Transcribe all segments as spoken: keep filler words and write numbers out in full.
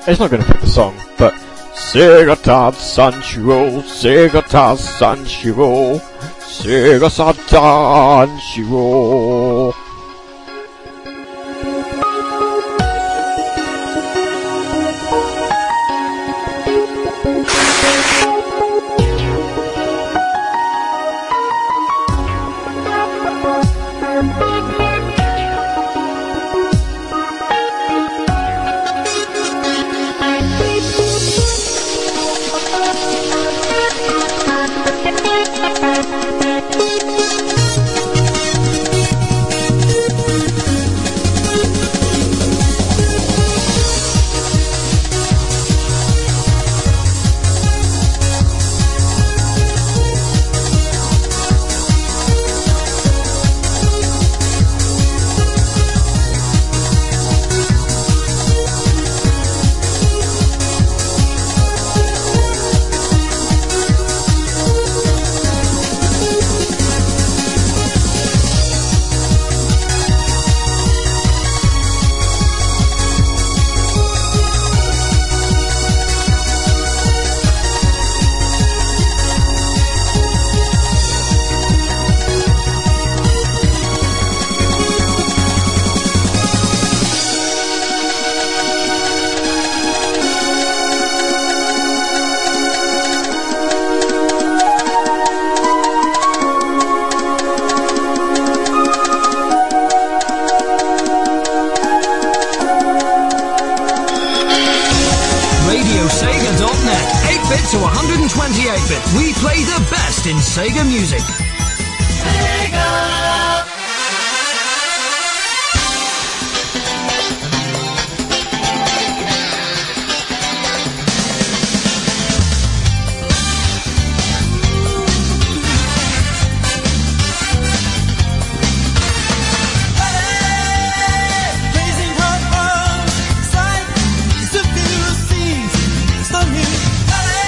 It's not going to fit the song, but Sega ta Sanshiro, Sega ta Sanshiro, Sega sa Sanshiro. Sega music.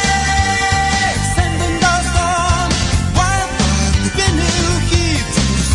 Send them dust on, wild, the new heat.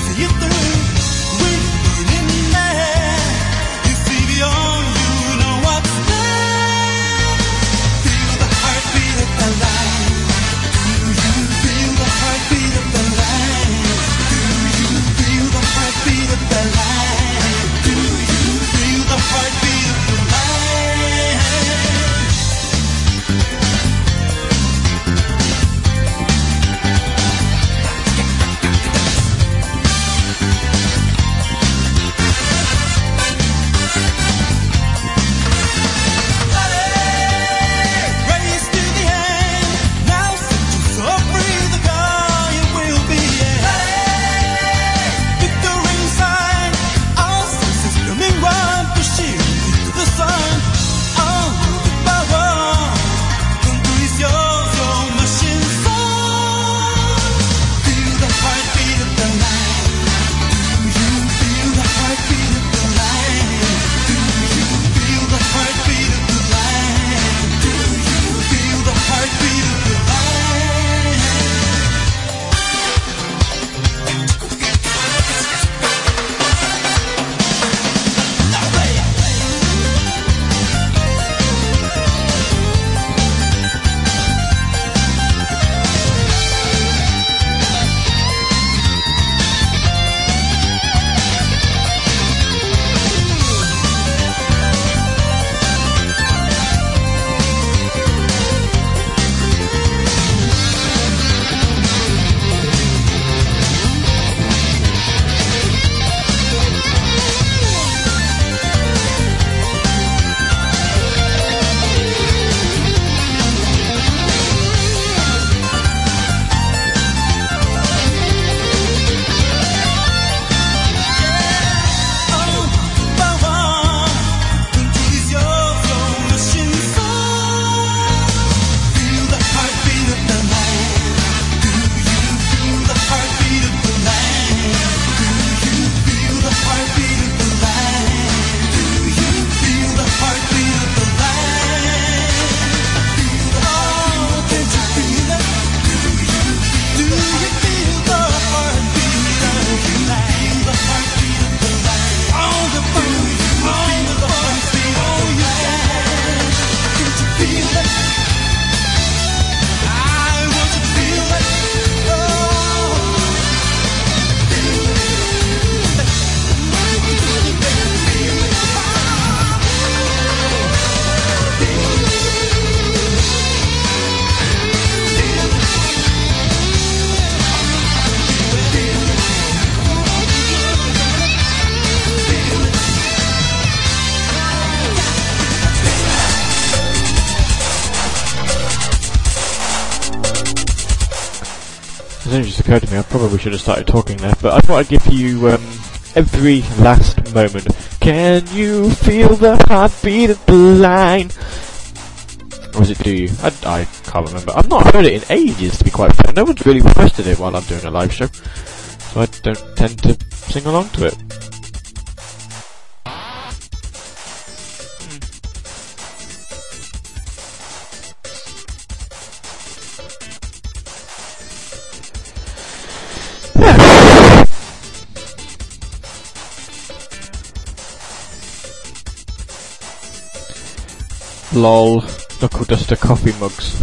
It only just occurred to me, I probably should have started talking there, but I thought I'd give you um, every last moment. Can you feel the heartbeat of the line? Or is it Do You? I, I can't remember. I've not heard it in ages, to be quite fair. No one's really requested it while I'm doing a live show, so I don't tend to sing along to it. Lol, Knuckle Duster coffee mugs.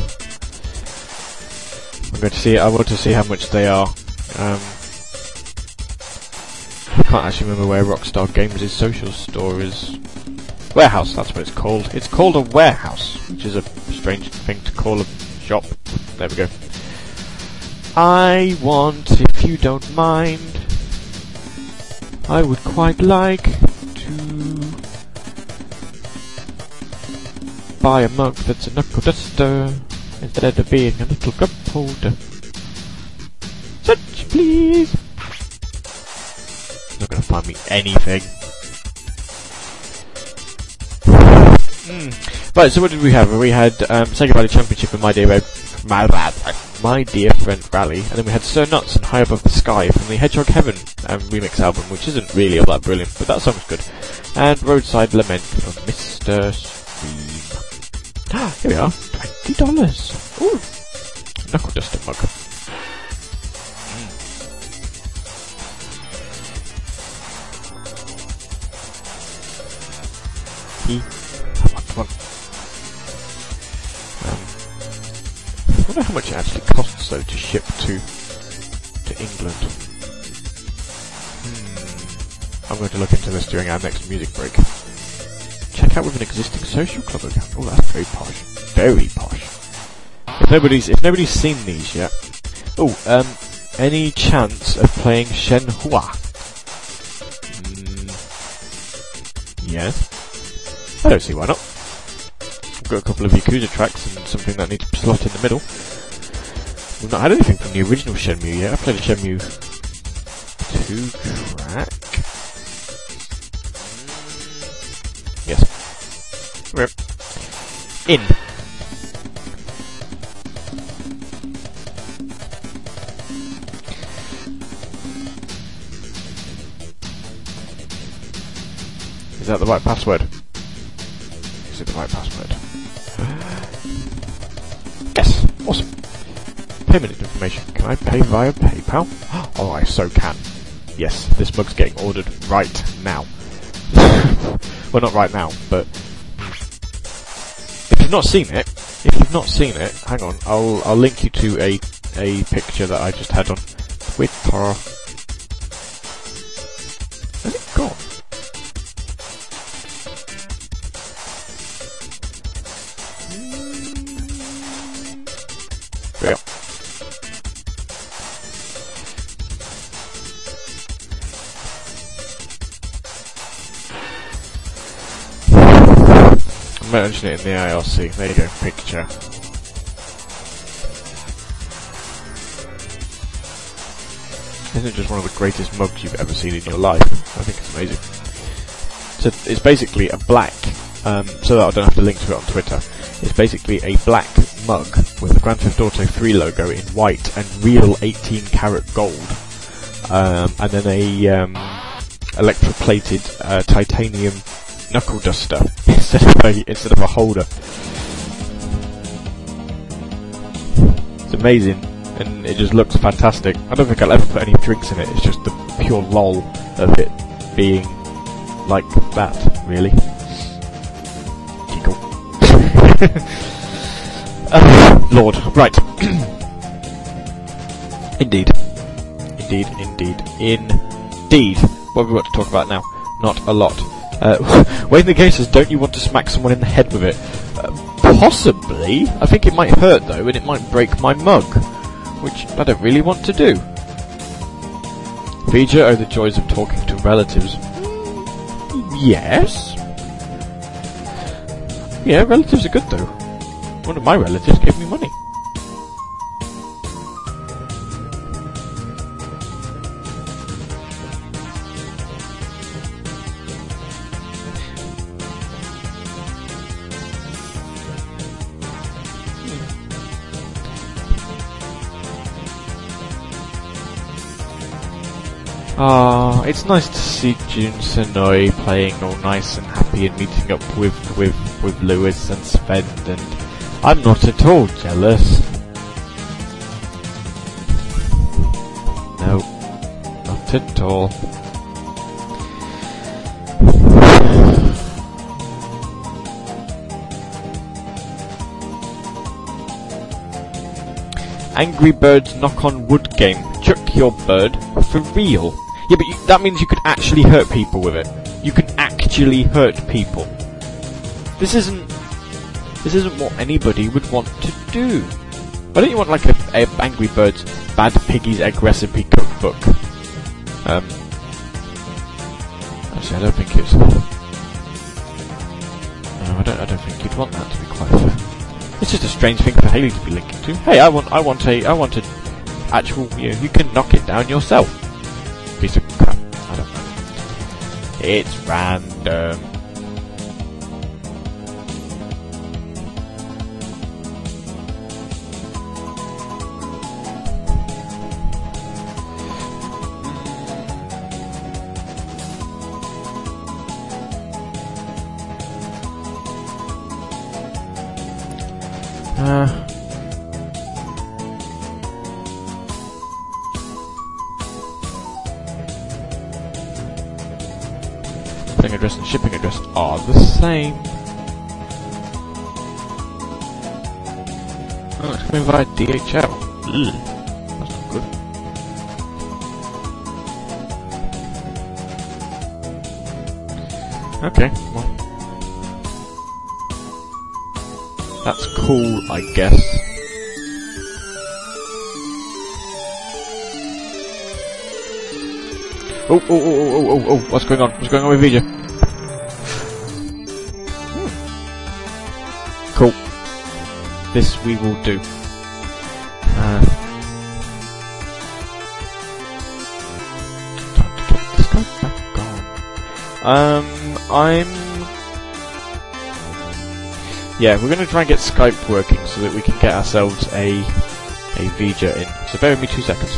I'm going to see. I want to see how much they are. Um, I can't actually remember where Rockstar Games' social store is. Warehouse, that's what it's called. It's called a warehouse, which is a strange thing to call a shop. There we go. I want, if you don't mind, I would quite like to buy a mug that's a knuckle duster instead of being a little cup holder. Such, please. Not gonna find me anything. Mm. Right, so what did we have? We had um, Sega Rally Championship and My Dear Red, my, my Dear Friend Rally, and then we had Sir Nuts and High Above the Sky from the Hedgehog Heaven um, remix album, which isn't really all that brilliant, but that song's good. And Roadside Lament from Mister Stream. Here we are, twenty dollars. Ooh, knuckle duster mug. Mm. He, come on, come on. Um, I wonder how much it actually costs though to ship to to England. Hmm. I'm going to look into this during our next music break. Check out with an existing social club account. Oh, that's very posh. Very posh. If nobody's if nobody's seen these yet. Oh, um, any chance of playing Shenhua? Mm, yes. I don't see why not. I've got a couple of Yakuza tracks and something that needs to slot in the middle. We've not had anything from the original Shenmue yet. I played a Shenmue two track. Yes. We're in. Is that the right password? Is it the right password? Yes! Awesome. Payment information. Can I pay via PayPal? Oh, I so can. Yes, this mug's getting ordered right now. Well, not right now, but if you've not seen it, if you've not seen it, hang on, I'll I'll link you to a a picture that I just had on Twitter. Where's it gone? There we go. I mention it in the I R C. There you go, picture. Isn't it just one of the greatest mugs you've ever seen in your life? I think it's amazing. So it's basically a black, um, so that I don't have to link to it on Twitter. It's basically a black mug with the Grand Theft Auto three logo in white and real eighteen karat gold, um, and then a um, electroplated uh, titanium knuckle duster instead of a instead of a holder. It's amazing, and it just looks fantastic. I don't think I'll ever put any drinks in it. It's just the pure lol of it being like that, really. Tickle. Oh, Lord, right. Indeed, indeed, indeed, indeed. What have we got to talk about now? Not a lot. Uh, Wayne the Game says, don't you want to smack someone in the head with it? Uh, possibly. I think it might hurt though, and it might break my mug, which I don't really want to do. Feature, oh the joys of talking to relatives. Yes. Yeah, relatives are good though. One of my relatives gave me money. Ah, it's nice to see Jun Senoi playing all nice and happy and meeting up with, with, with Lewis and Sven, and I'm not at all jealous. No, not at all. Angry Birds Knock on Wood game. Chuck your bird for real. Yeah, but you, that means you could actually hurt people with it. You can actually hurt people. This isn't... This isn't what anybody would want to do. Why don't you want like a, a Angry Birds Bad Piggies Egg Recipe cookbook? Um... Actually, I don't think it's... No, I don't, I don't think you'd want that, to be quite fair. It's just a strange thing for Haley to be linking to. Hey, I want, I want a, I want a actual, you know, you can knock it down yourself. Piece of crap. I don't know. It's random. Uh... Shipping address and shipping address are the same. Oh, it's coming via D H L. Ugh. That's not good. Okay, well. That's cool, I guess. Oh, oh, oh, oh, oh, oh, oh, what's going on? What's going on with Vija? Hmm. Cool. This we will do. Uh, time to get this guy back on. Um, I'm... Yeah, we're going to try and get Skype working so that we can get ourselves a, a Vija in. So bear with me two seconds.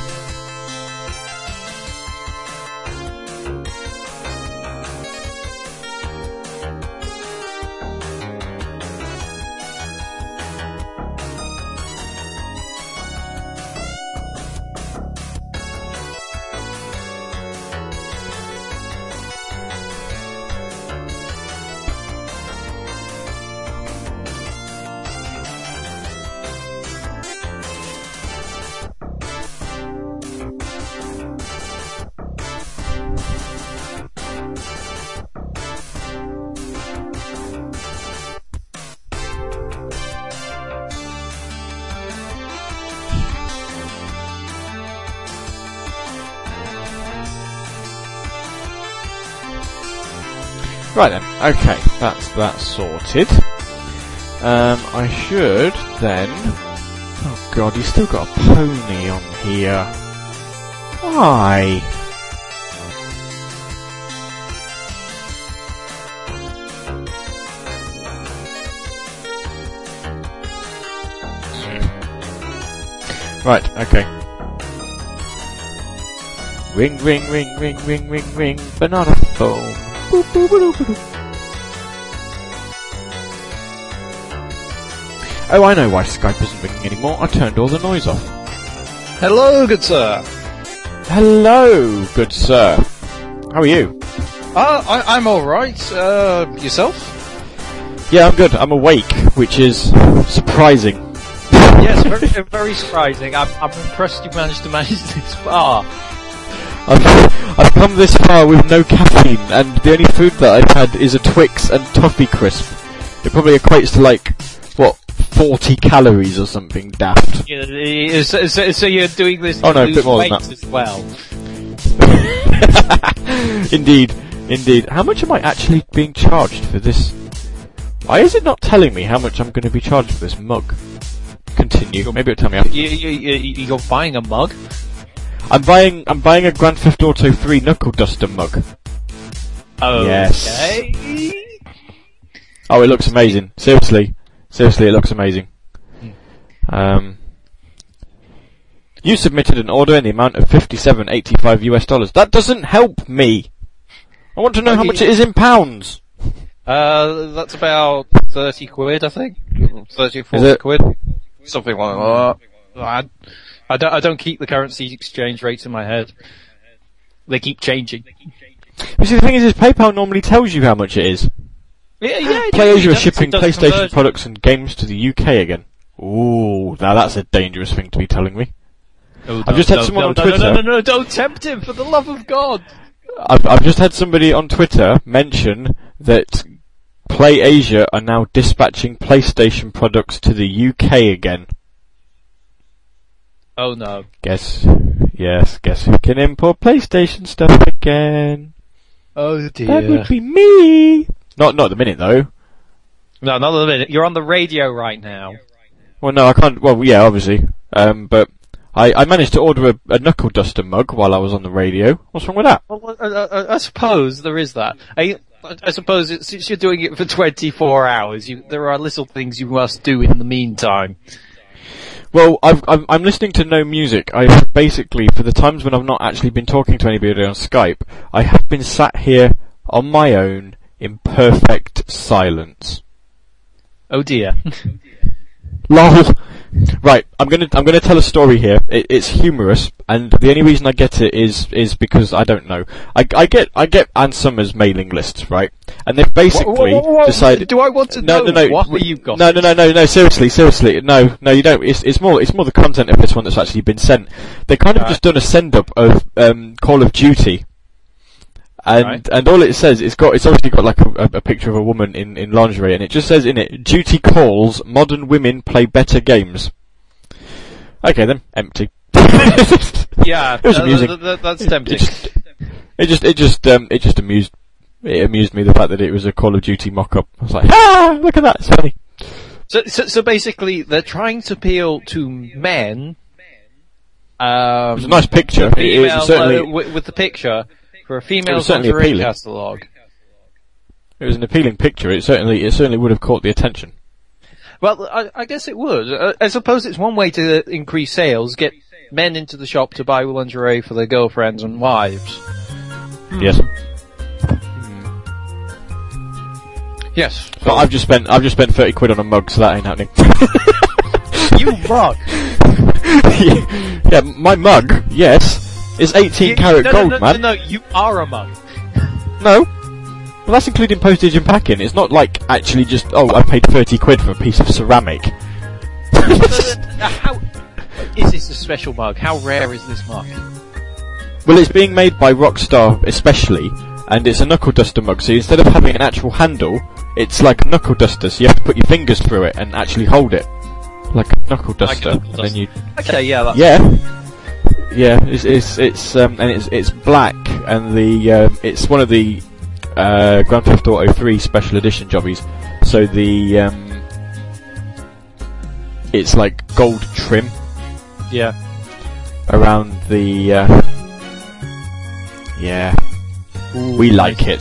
Right then, okay, that's that sorted. Um, I should then... Oh god, he's still got a pony on here. Why? Right, okay. Ring, ring, ring, ring, ring, ring, ring, banana phone. Boop, boop, boop, boop, boop. Oh, I know why Skype isn't ringing anymore. I turned all the noise off. Hello, good sir. Hello, good sir. How are you? Uh, I, I'm alright. Uh, yourself? Yeah, I'm good. I'm awake, which is surprising. Yes, very, very surprising. I'm, I'm impressed you managed to manage this far. I've, I've come this far with no caffeine, and the only food that I've had is a Twix and Toffee Crisp. It probably equates to like, what, forty calories or something daft. Yeah, so, so, so you're doing this oh, to no, lose a bit more weight than that. as well. Indeed, indeed. How much am I actually being charged for this? Why is it not telling me how much I'm going to be charged for this mug? Continue. Maybe it'll tell me after. You, you, you, you're buying a mug? I'm buying, I'm buying a Grand Theft Auto three Knuckle Duster mug. Oh, yes. Okay. Oh, it looks amazing. Seriously. Seriously, it looks amazing. Um, You submitted an order in the amount of fifty-seven eighty-five U S dollars. That doesn't help me. I want to know how much it is in pounds. Uh, that's about thirty quid, I think. thirty or forty Is it? quid. Something like that. I, I don't, I don't keep the currency exchange rates in my head. They keep changing. You see, the thing is, is PayPal normally tells you how much it is. Yeah, yeah. it PlayAsia are does- shipping it does PlayStation conversion. products and games to the U K again. Ooh, now that's a dangerous thing to be telling me. Oh, I've no, just had no, someone no, on no, Twitter. No, no, no, no, don't tempt him, for the love of God. I've, I've just had somebody on Twitter mention that PlayAsia are now dispatching PlayStation products to the U K again. Oh no. Guess, yes, guess who can import PlayStation stuff again? Oh dear. That would be me! Not, not at the minute though. No, not a minute. You're on the radio right now. Well, no, I can't. Well, yeah, obviously. Um, but I, I managed to order a, a knuckle duster mug while I was on the radio. What's wrong with that? Well, I, I, I suppose there is that. I, I suppose it's, since you're doing it for twenty-four hours, you, there are little things you must do in the meantime. Well, I've, I'm, I'm listening to no music. I basically, for the times when I've not actually been talking to anybody on Skype, I have been sat here on my own in perfect silence. Oh dear. Lol. Right, I'm gonna I'm gonna tell a story here. It, it's humorous, and the only reason I get it is is because I don't know. I, I get I get Ann Summers mailing lists, right? And they've basically Whoa, whoa, whoa, whoa. decided. Do I want to no, know no, no, what have you got? No, no, no, no, no. Seriously, seriously, no, no. You don't. It's it's more it's more the content of this one that's actually been sent. They kind of Right. just done a send up of um, Call of Duty. And Right. and all it says, it's got it's obviously got like a, a, a picture of a woman in, in lingerie, and it just says in it, "Duty calls, modern women play better games." Okay then, empty. Yeah, It was uh, amusing. th- th- that's It tempting. just, it just it just um it just amused it amused me the fact that it was a Call of Duty mock-up. I was like, ah, look at that, it's funny. So, so, so basically, they're trying to appeal to men. Um, It was a nice picture. the It is female, certainly uh, with, with the picture for a It female was certainly lingerie appealing. catalogue. it was an appealing picture. It certainly it certainly would have caught the attention. Well, I, I guess it would. Uh, I suppose it's one way to increase sales, get men into the shop to buy lingerie for their girlfriends and wives. Yes. Yes. But I've just spent I've just spent thirty quid on a mug, so that ain't happening. You mug! Yeah, my mug, yes, is eighteen carat no, gold, no, no, man. No, no, you are a mug. No. Well, that's including postage and packing. It's not like actually just, oh, I paid thirty quid for a piece of ceramic. Uh, How is this a special mug? How rare is this mug? Well, it's being made by Rockstar especially, and it's a knuckle duster mug, so instead of having an actual handle, it's like a knuckle duster, so you have to put your fingers through it and actually hold it. Like a knuckle duster. knuckle And then you, Okay, yeah, that's yeah. Yeah, it's, it's, it's, um, and it's, it's black, and the, um, it's one of the, uh, Grand Theft Auto three special edition jobbies, so the, um, it's like gold trim yeah. around the, uh, yeah. We like it.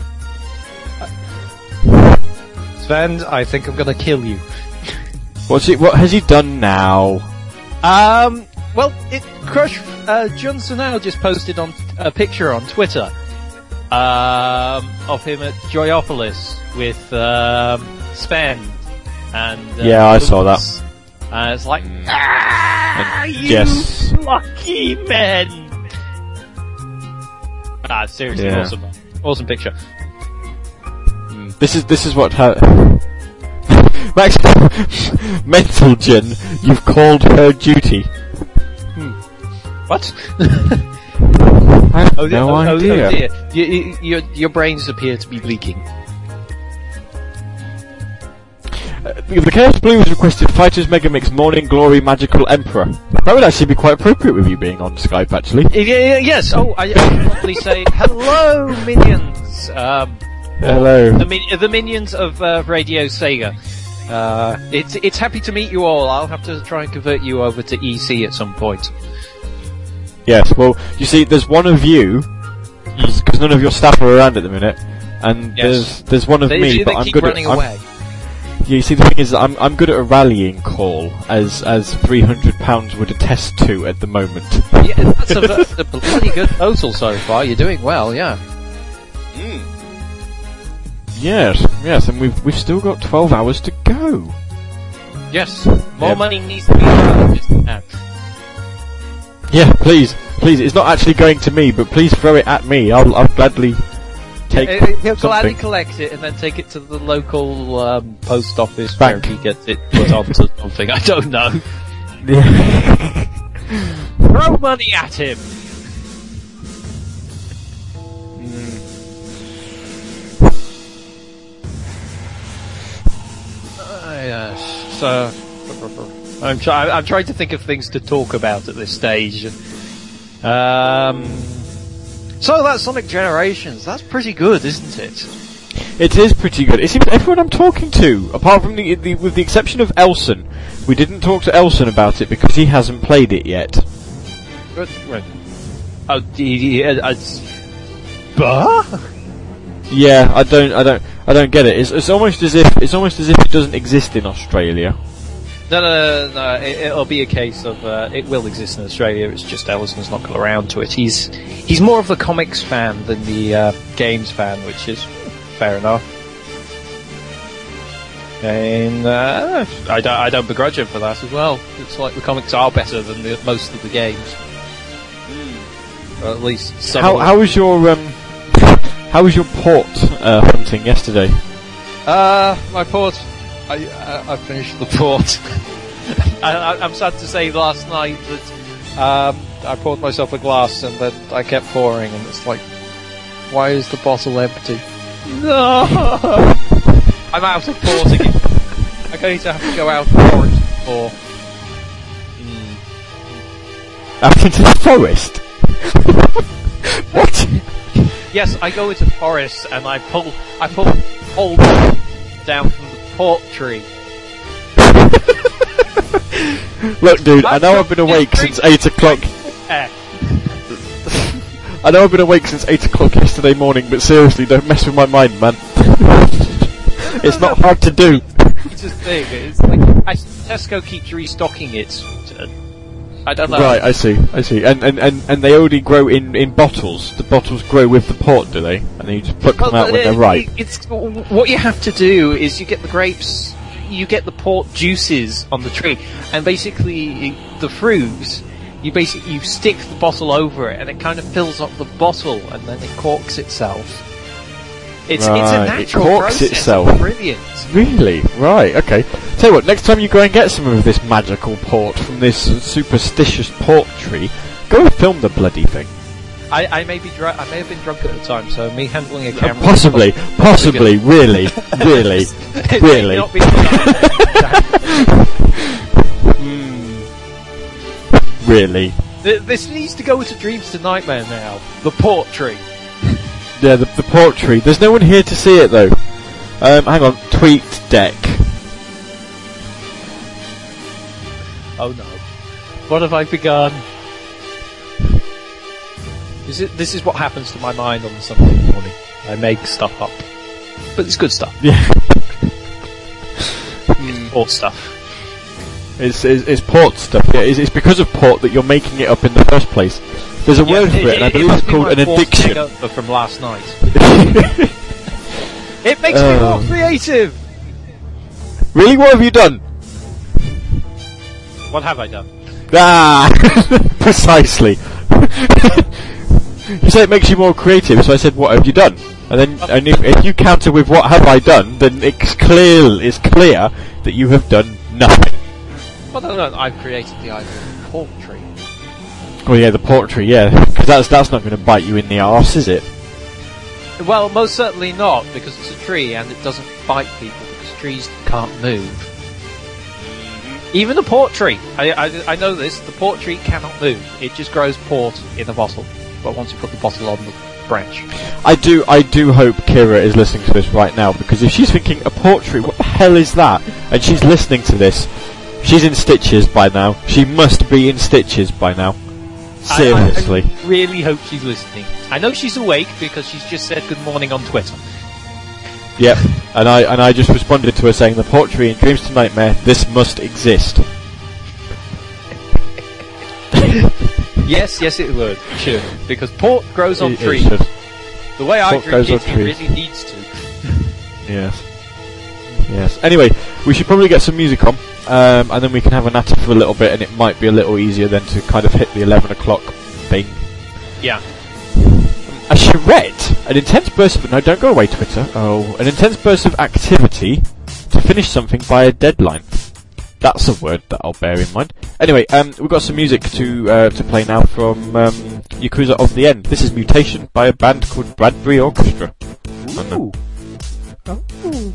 Sven, I think I'm gonna kill you. What's it, what has he done now? Um, well, it, Crush, uh, Johnson now just posted on, a picture on Twitter, um, of him at Joyopolis with, um, Sven, and, uh, Yeah, I saw that. Lewis. And it's like, ah, And you yes. lucky men! Ah, seriously, Yeah. awesome, awesome picture. This is, this is what ha- Max, Mental Gen, you've called her duty. What? I have Oh, no oh, oh, idea. oh dear. You, you, your, your brains appear to be leaking. Uh, the Chaos Blues requested Fighters Megamix Morning Glory Magical Emperor. That would actually be quite appropriate with you being on Skype, actually. Yeah, yeah, yes. Oh, I, I can probably say hello, minions. Um, Hello. the, min- the minions of uh, Radio Sega. Uh, it's it's happy to meet you all. I'll have to try and convert you over to E C at some point. Yes, well, you see, there's one of you, because none of your staff are around at the minute, and Yes. there's there's one of They, me, they but I'm keep good running at, I'm- away. Yeah, you see, the thing is, I'm I'm good at a rallying call, as as three hundred pounds would attest to at the moment. Yeah, that's a, that's a bloody good total so far. You're doing well, yeah. Mm. Yes, yes, and we've we've still got twelve hours to go. Yes, more Yeah. money needs to be found just now. Yeah, please, please. It's not actually going to me, but please throw it at me. I'll I'll gladly take Uh, He'll gladly something. collect it and then take it to the local um, post office Bank. where he gets it put onto something. I don't know. Yeah. Throw money at him. Uh, yes. So I'm trying. I'm trying to think of things to talk about at this stage. Um. So that's Sonic Generations. That's pretty good, isn't it? It is pretty good. It seems everyone I'm talking to, apart from the, the with the exception of Elson, we didn't talk to Elson about it because he hasn't played it yet. Good. Right. Oh, d- d- uh, it's- bah? Yeah, I don't, I don't, I don't get it. It's, it's almost as if it's almost as if it doesn't exist in Australia. No, no, no, no. It, it'll be a case of uh, it will exist in Australia. It's just Ellison's not got around to it. He's he's more of the comics fan than the uh, games fan, which is fair enough. And uh, I don't I don't begrudge him for that as well. It's like the comics are better than the, most of the games. Or at least some. How of them. how was your um how was your port uh, hunting yesterday? Uh, my port. I, I I finished the port. I, I, I'm sad to say last night that um, I poured myself a glass and then I kept pouring and it's like, why is the bottle empty? No! I'm out of port again. I'm going to have to go out and pour it for. Mm. Out into the forest. What? Yes, I go into forest and I pull I pull hold down from the port tree. Look, dude, I know I've been awake since eight o'clock. Eh. I know I've been awake since eight o'clock yesterday morning, but seriously, don't mess with my mind, man. It's not hard to do. It's a thing. It's like I, Tesco keeps restocking it. Uh, I don't know. Right, I see, I see. And and, and, and they only grow in, in bottles. The bottles grow with the port, do they? And then you just pluck them out when they're uh, ripe. It's what you have to do is you get the grapes, you get the port juices on the tree, and basically the fruit. You basically you stick the bottle over it, and it kind of fills up the bottle, and then it corks itself. It's Right, it's a it natural corks process. itself. It's brilliant. Really? Right, okay. Tell you what, next time you go and get some of this magical port from this superstitious port tree, go and film the bloody thing. I, I may be dr- I may have been drunk at the time, so me handling a camera. Possibly, possibly, really, really, It may really. not be- Really. Th- This needs to go to Dreams to Nightmare now. The port tree. Yeah, the, the port tree. There's no one here to see it though. Um, hang on, tweet deck. Oh no. What have I begun? Is it, this is what happens to my mind on Sunday morning. I make stuff up. But it's good stuff. Yeah. Port stuff. It's, it's, it's port stuff. Yeah, it's, it's because of port that you're making it up in the first place. There's a word for it, and I believe it's called an addiction. From last night. It makes me Uh. more creative. Really, what have you done? What have I done? Ah, precisely. You said it makes you more creative, so I said, "What have you done?" And then, and if, if you counter with "What have I done?" then it's clear, it's clear that you have done nothing. Well, no, no, I've created the idea of a port tree. Oh yeah, the port tree, yeah, because that's that's not going to bite you in the arse, is it? Well, most certainly not, because it's a tree and it doesn't bite people because trees can't move. Even the port tree. I, I, I know this. The port tree cannot move. It just grows port in a bottle. But once you put the bottle on the branch. I do, I do hope Kira is listening to this right now, because if she's thinking a port tree, what the hell is that? And she's listening to this, she's in stitches by now. She must be in stitches by now. Seriously. I, I really hope she's listening. I know she's awake because she's just said good morning on Twitter. Yep. And I and I just responded to her saying, the port tree in Dreams to Nightmare, this must exist. Yes, yes, it would. It should. Because port grows on It- it trees. should. The way I Port drink grows on it, it trees. really needs to. Yes. Yes. Anyway, we should probably get some music on, um, and then we can have a natter for a little bit, and it might be a little easier then to kind of hit the eleven o'clock thing. Yeah. A charrette, an intense burst of... No, don't go away, Twitter. Oh, an intense burst of activity to finish something by a deadline. That's a word that I'll bear in mind. Anyway, um, we've got some music to uh, to play now from um, Yakuza of the End. This is Mutation by a band called Bradbury Orchestra. Ooh. Oh.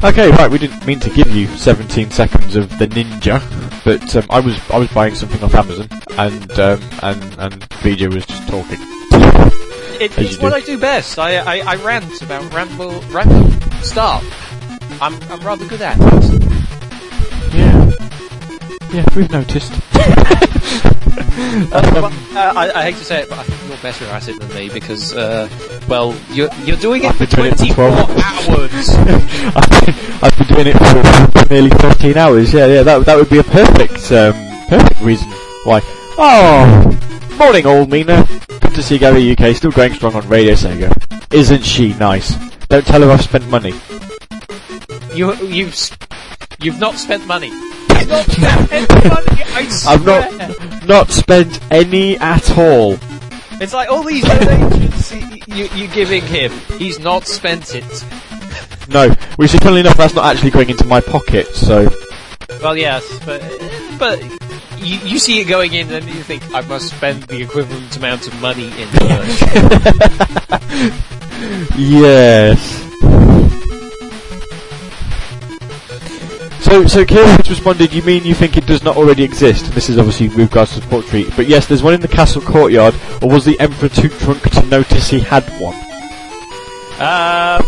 Okay, right. We didn't mean to give you seventeen seconds of the ninja, but um, I was I was buying something off Amazon, and um, and and V J was just talking. It, it's what I do best. I, I I rant about ramble random stuff. I'm I'm rather good at it. Yeah, yeah, we've noticed. uh, well, uh, I, I hate to say it, but I think you're better at it than me because, uh, well, you're you're doing it for twenty-four hours. I've, been, I've been doing it for, for nearly thirteen hours. Yeah, yeah, that that would be a perfect um, perfect reason why. Oh, morning, all Mina. Good to see Gary U K still going strong on Radio Sega. Isn't she nice? Don't tell her I've spent money. You you've you've not spent money. You've not spent any money. I swear. I've not not spent any at all. It's like all these donations you, you're giving him. He's not spent it. No, which is funnily enough, that's not actually going into my pocket. So. Well, yes, but but you, you see it going in, and you think I must spend the equivalent amount of money in merch. Yes. So, so Kieran responded, you mean you think it does not already exist? And this is obviously with regards to the portrait. But yes, there's one in the castle courtyard, or was the Emperor too drunk to notice he had one? Um,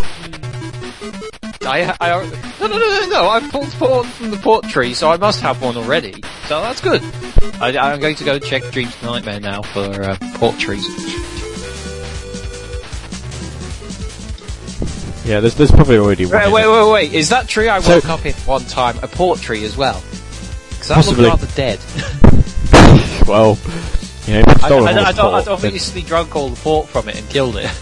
I, I, no, no, no, no, no, I've pulled port from the port tree, so I must have one already. So that's good. I, I'm going to go check Dreams Nightmare now for uh, port trees. Yeah, there's there's probably already one. Wait, wait, in wait, wait, is that tree I So- woke up in one time a port tree as well? Because that Possibly. looked rather dead. it? Well, you know, if it's I, stolen I, all I, the don't, I port, don't then- obviously drunk all the port from it and killed it.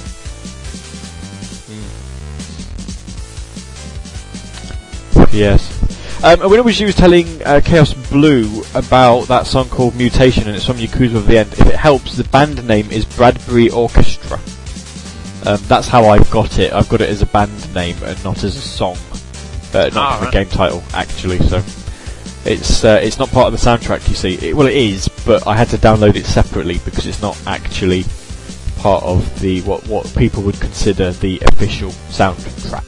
Yes. Um, and when it was you was telling uh, Chaos Blue about that song called Mutation, and it's from Yakuza of the End, if it helps, the band name is Bradbury Orchestra. Um, that's how I've got it. I've got it as a band name and not as a song. Uh, not Ah, as a right. game title, actually, so... It's uh, it's not part of the soundtrack, you see. It, well, it is, but I had to download it separately because it's not actually part of the what what people would consider the official soundtrack.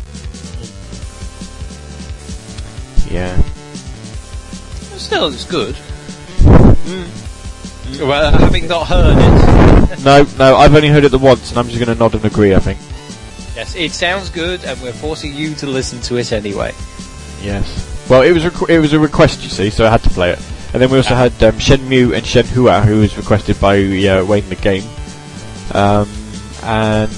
Yeah. Still, it's good. Mm. Well, having not heard it. No, no, I've only heard it the once, and I'm just going to nod and agree, I think. Yes, it sounds good, and we're forcing you to listen to it anyway. Yes. Well, it was requ- it was a request, you see, so I had to play it. And then we also had um, Shenmue and Shenhua, who was requested by uh, Wayne the Game. Um, and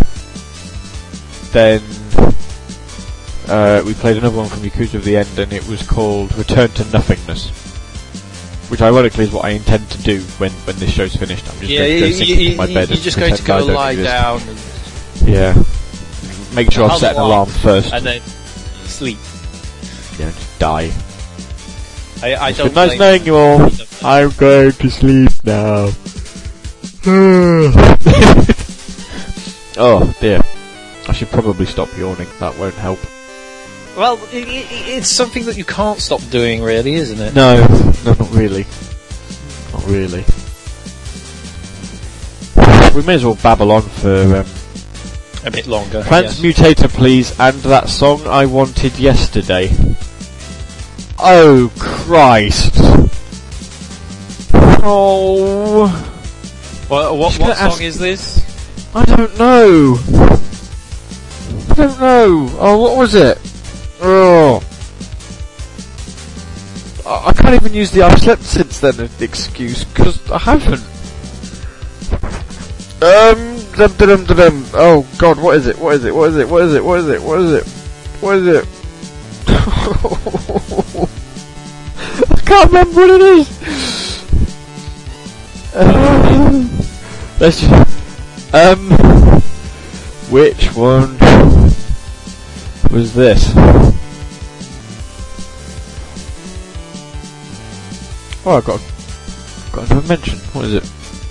then uh, we played another one from Yakuza of the End, and it was called Return to Nothingness. Which ironically is what I intend to do when, when this show's finished. I'm just Yeah, going to go you, sink you, into my you, bed you're and just going to pretend go I don't lie exist. down and, Yeah. Make sure I've Hold set an the alarm alarm. first. and then sleep. Yeah, just die. I, I It's don't been nice blame knowing you all. you. I'm going to sleep now. Oh dear. I should probably stop yawning. That won't help. Well, it, it, it's something that you can't stop doing, really, isn't it? No, no, not really. Not really. We may as well babble on for um, A bit longer. yes. Transmutator, please, and that song I wanted yesterday. Oh Christ! Oh, What, what, Just what gonna song ask- is this? I don't know. I don't know. Oh, what was it? Oh, I I can't even use the "I've slept since then" excuse because I haven't. Um, dum, dum, dum, dum. Oh God, what is it? What is it? What is it? What is it? What is it? What is it? What is it? I can't remember what it is. Um, let's just, um, which one was this? Oh, I got got another mention. What is it?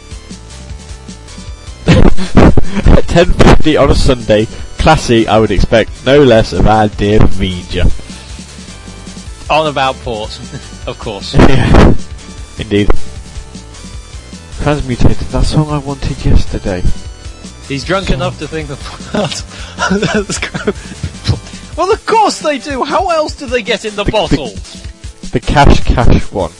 At ten fifty on a Sunday, classy, I would expect no less of our dear Vija. On about port, of course. Yeah, indeed. Transmutated, that song I wanted yesterday. He's drunk enough to think of Well, of course they do. How else do they get in the, The- bottle? The, the Cash Cash one.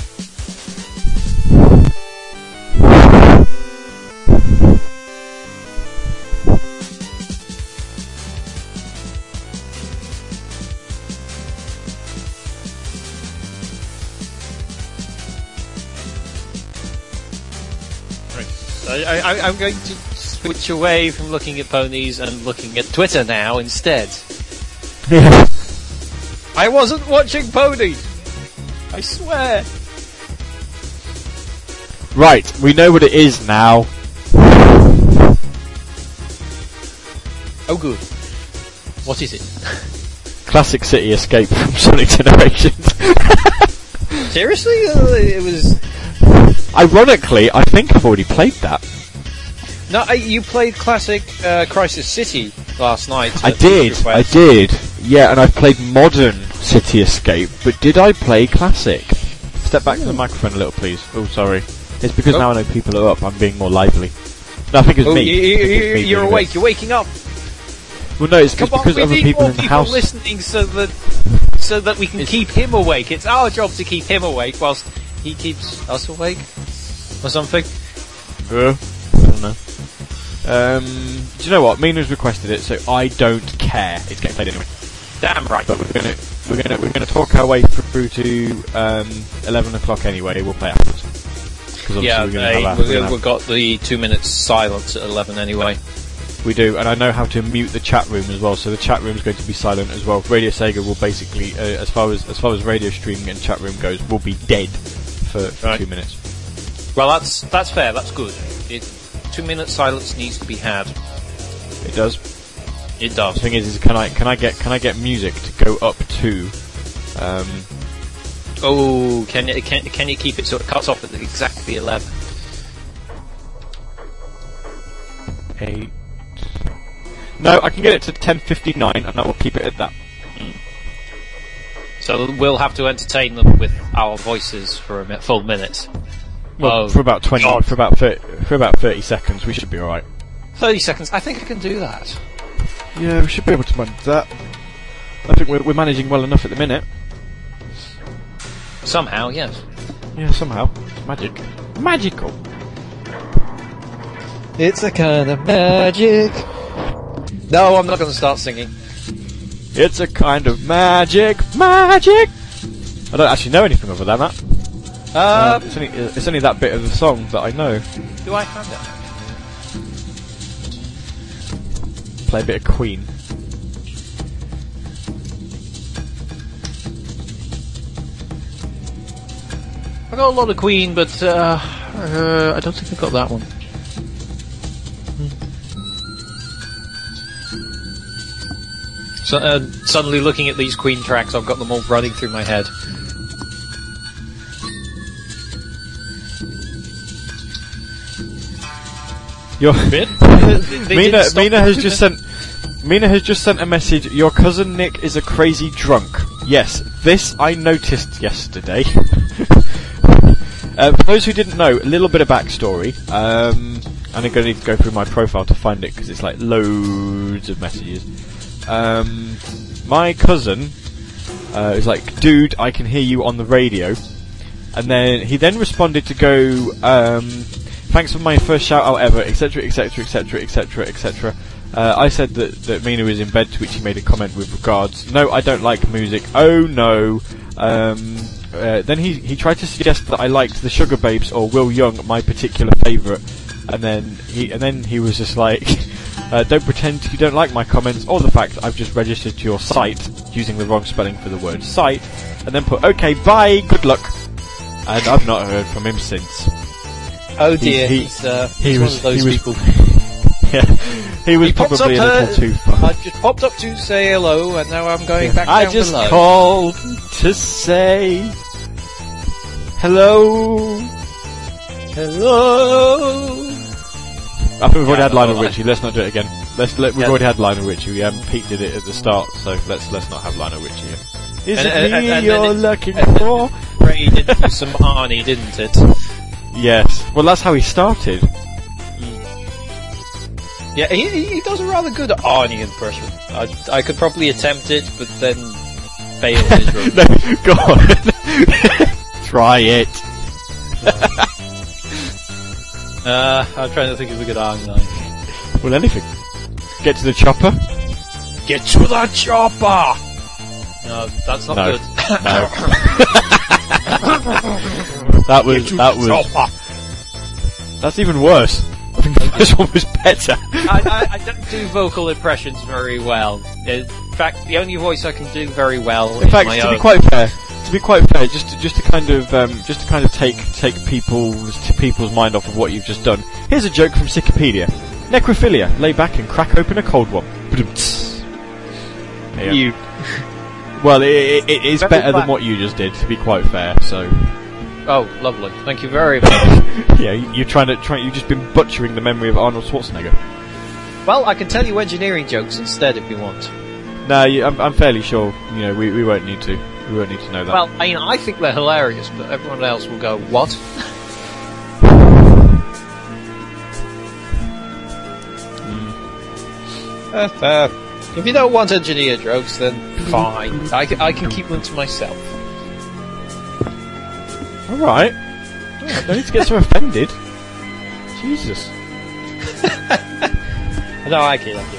I, I, I'm going to switch away from looking at ponies and looking at Twitter now instead. Yeah. I wasn't watching ponies. I swear. Right, we know what it is now. Oh, good. What is it? Classic City Escape from Sonic Generations. Seriously? Uh, it was... Ironically, I think I've already played that. No, I, you played classic uh, Crisis City last night. I did, I did. Yeah, and I played modern City Escape, but did I play classic? Step back to the microphone a little, please. Oh, sorry. It's because Oh. now I know people are up, I'm being more lively. No, I think it's Oh, me. you, I you, think it's you, me you're being a awake. bit- You're waking up. Well, no, it's Come just on, because we other need people more in the people house... listening so that so that we can It's- keep him awake. It's our job to keep him awake whilst he keeps us awake, or something. Uh, I don't know. Um, do you know what? Mina's requested it, so I don't care. It's getting played anyway. Damn right. But we're gonna we're gonna we're gonna talk our way through to um, eleven o'clock anyway. We'll play afterwards. Because Yeah, we're gonna they, have, our- we, we're gonna we've have, got the two minutes silence at eleven anyway. we do, and I know how to mute the chat room as well. So the chat room is going to be silent as well. Radio Sega will basically, uh, as far as as far as radio streaming and chat room goes, will be dead for, for Right. two minutes. Well, that's that's fair. That's good. It, two minutes silence needs to be had. It does. It does. The thing is, is can I can I get can I get music to go up to? Um, Oh, can you can can you keep it so it cuts off at exactly eleven? eight. No, I can get it to ten fifty-nine, and I will keep it at that. So we'll have to entertain them with our voices for a mi- full minute. Well, Oh, for about twenty, God. for about thirty, for about thirty seconds, we should be all right. Thirty seconds. I think I can do that. Yeah, we should be able to manage that. I think we're, we're managing well enough at the minute. Somehow, yes. Yeah, somehow. It's magic. Magical. It's a kind of magic. No, I'm not going to start singing. It's a kind of magic, magic. I don't actually know anything other than that. Uh, it's, only, it's only that bit of the song that I know. do I have it? Play a bit of Queen. I got a lot of Queen, but uh, uh, I don't think I got that one. So, uh, suddenly looking at these Queen tracks, I've got them all running through my head. Your Bit? They Mina, didn't stop Mina has doing just it. sent. Mina has just sent a message. Your cousin Nick is a crazy drunk. Yes, this I noticed yesterday. uh, for those who didn't know, a little bit of backstory. Um, and I'm going to need to go through my profile to find it because it's like loads of messages. Um, my cousin uh, is like, dude, I can hear you on the radio. And then he then responded to go, um, thanks for my first shout out ever, etc, etc, etc, etc, et cetera. Uh, I said that, that Mina was in bed, to which he made a comment with regards. No, I don't like music. Oh no. Um, uh, then he, he tried to suggest that I liked the Sugar Babes or Will Young, my particular favourite. And then he and then he was just like, uh, don't pretend you don't like my comments or the fact that I've just registered to your site using the wrong spelling for the word site. And then put, okay, bye, good luck. And I've not heard from him since. Oh dear, he- he's, uh, he he's was- one of those he was- people. Yeah, he was He pops probably a up, little uh, too far. I just popped up to say hello, and now I'm going back I down just below. called to say hello. Hello. I think we've already Yeah, had Lionel well, Richie. Let's not do it again. Let's let, we've Yeah. already had Lionel Richie. We haven't Pete did it at the start, so let's let's not have Lionel Richie here. Is And- it and- me and- and you're then it- looking and then- for? Ray did do some Arnie, didn't it? Yes. Well, that's how he started. Yeah, he, he does a rather good Arnie impression. I, I could probably attempt it, but then fail miserably. No, go on. Try it. uh, I'm trying to think of a good Arnie line. Well, anything. Get to the chopper. Get to the chopper! No, that's not No. good. No. that was, that was, Chopper. that's even worse. I think the first one was better. I, I, I don't do vocal impressions very well. In fact, the only voice I can do very well In is fact, my to own. be quite fair, to be quite fair, just to, just to kind of um, just to kind of take take people's to people's mind off of what you've just done. Here's a joke from Wikipedia: necrophilia. Lay back and crack open a cold one. There you You. go. Well, it, it, it is Very better than bad. what you just did. To be quite fair, so Oh, lovely. Thank you very much. yeah, you- you're trying to try. You've just been butchering the memory of Arnold Schwarzenegger. Well, I can tell you engineering jokes instead if you want. No, you, I'm, I'm fairly sure. You know, we, we won't need to. We won't need to know that. Well, I mean, I think they're hilarious, but everyone else will go, what? Uh, uh, if you don't want engineer jokes, then fine. I, ca- I can keep them to myself. all right. No need to get so offended. Jesus. No, I kid, I kid.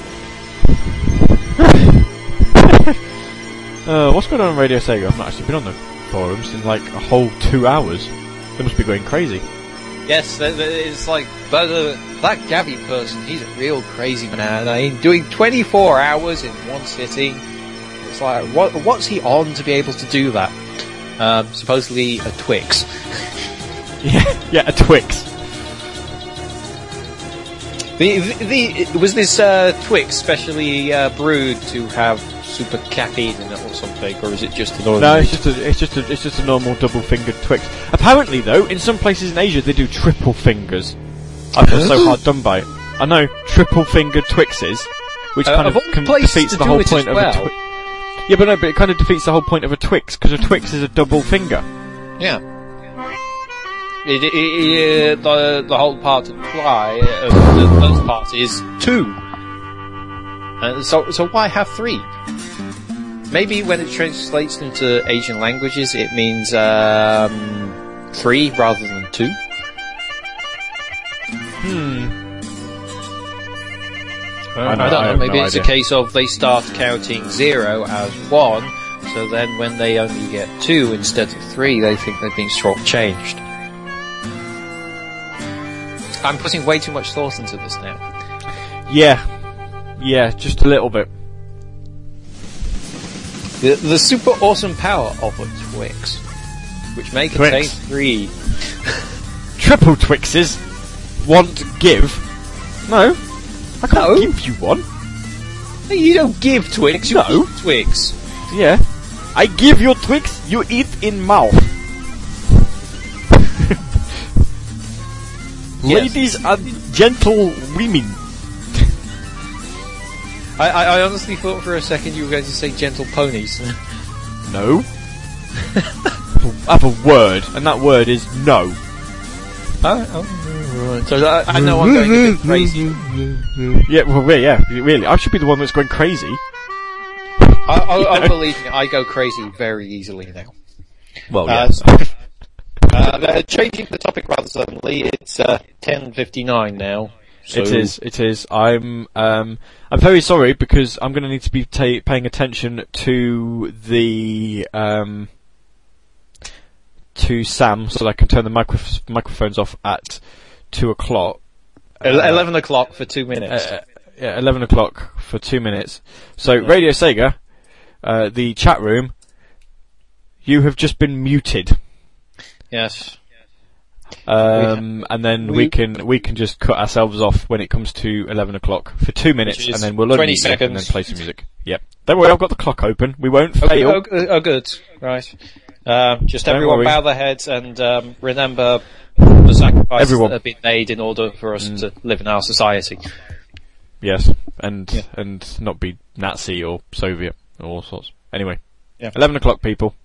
Uh, what's going on on Radio Sega? I've not actually been on the forums in like a whole two hours. They must be going crazy. Yes, th- th- it's like, but, uh, that Gabby person, he's a real crazy man. I mean, doing twenty-four hours in one sitting. It's like, what, what's he on to be able to do that? Um, supposedly a Twix. Yeah, yeah, a Twix. The, the, the was this uh, Twix specially uh, brewed to have super caffeine in it or something, or is it just an No, ordinary? it's just a, it's just a, it's just a normal double-fingered Twix. Apparently, though, in some places in Asia they do triple fingers. I feel so hard done by it. I know, triple-fingered Twixes, which Uh, kind of of all com- places defeats to the do whole it as point of well. a Twix. Yeah, but no, but it kind of defeats the whole point of a Twix because a Twix is a double finger. Yeah. It, it, it, uh, the the whole part of ply uh, the first part is two. Uh, so so why have three? Maybe when it translates into Asian languages, it means um, three rather than two. Hmm. I, I know, I don't I know. have Maybe no it's idea. a case of they start counting zero as one, so then when they only get two instead of three, they think they've been shortchanged. I'm putting way too much thought into this now. Yeah, yeah, just a little bit. The, the super awesome power of a Twix, which may Twix. contain three. Triple Twixes. Want give? No, I can't No. give you one. You don't give Twix, you No. eat Twix. Yeah, I give you Twix. You eat in mouth. Yes. Ladies and gentle women. I, I, I honestly thought for a second you were going to say gentle ponies. No. I have a word, and that word is no. Oh, oh, right. So I, I know I'm going a bit crazy. Yeah, well, yeah, yeah, really. I should be the one that's going crazy. I, I, I believe me, I go crazy very easily now. Well, Uh, yes. Uh, changing the topic rather suddenly, it's uh, ten fifty-nine now. So It is. It is. I'm. Um. I'm very sorry because I'm going to need to be ta- paying attention to the um. to Sam so that I can turn the micro- microphones off at two o'clock. Ele- eleven o'clock for two minutes. Uh, yeah, eleven o'clock for two minutes. So, Radio Sega, uh, the chat room, you have just been muted. Yes. Um, and then we, we- can we can just cut ourselves off when it comes to eleven o'clock for two minutes, Which is and then we'll twenty unmute you and then seconds. play some music. Yep. Don't worry, I've got the clock open. We won't Oh, fail. oh, oh, good. Right. Um, just Don't everyone worry. bow their heads and um, remember the sacrifices Everyone. that have been made in order for us to live in our society. Yes, and Yeah. and not be Nazi or Soviet or all sorts. Anyway, Yeah. eleven o'clock, people.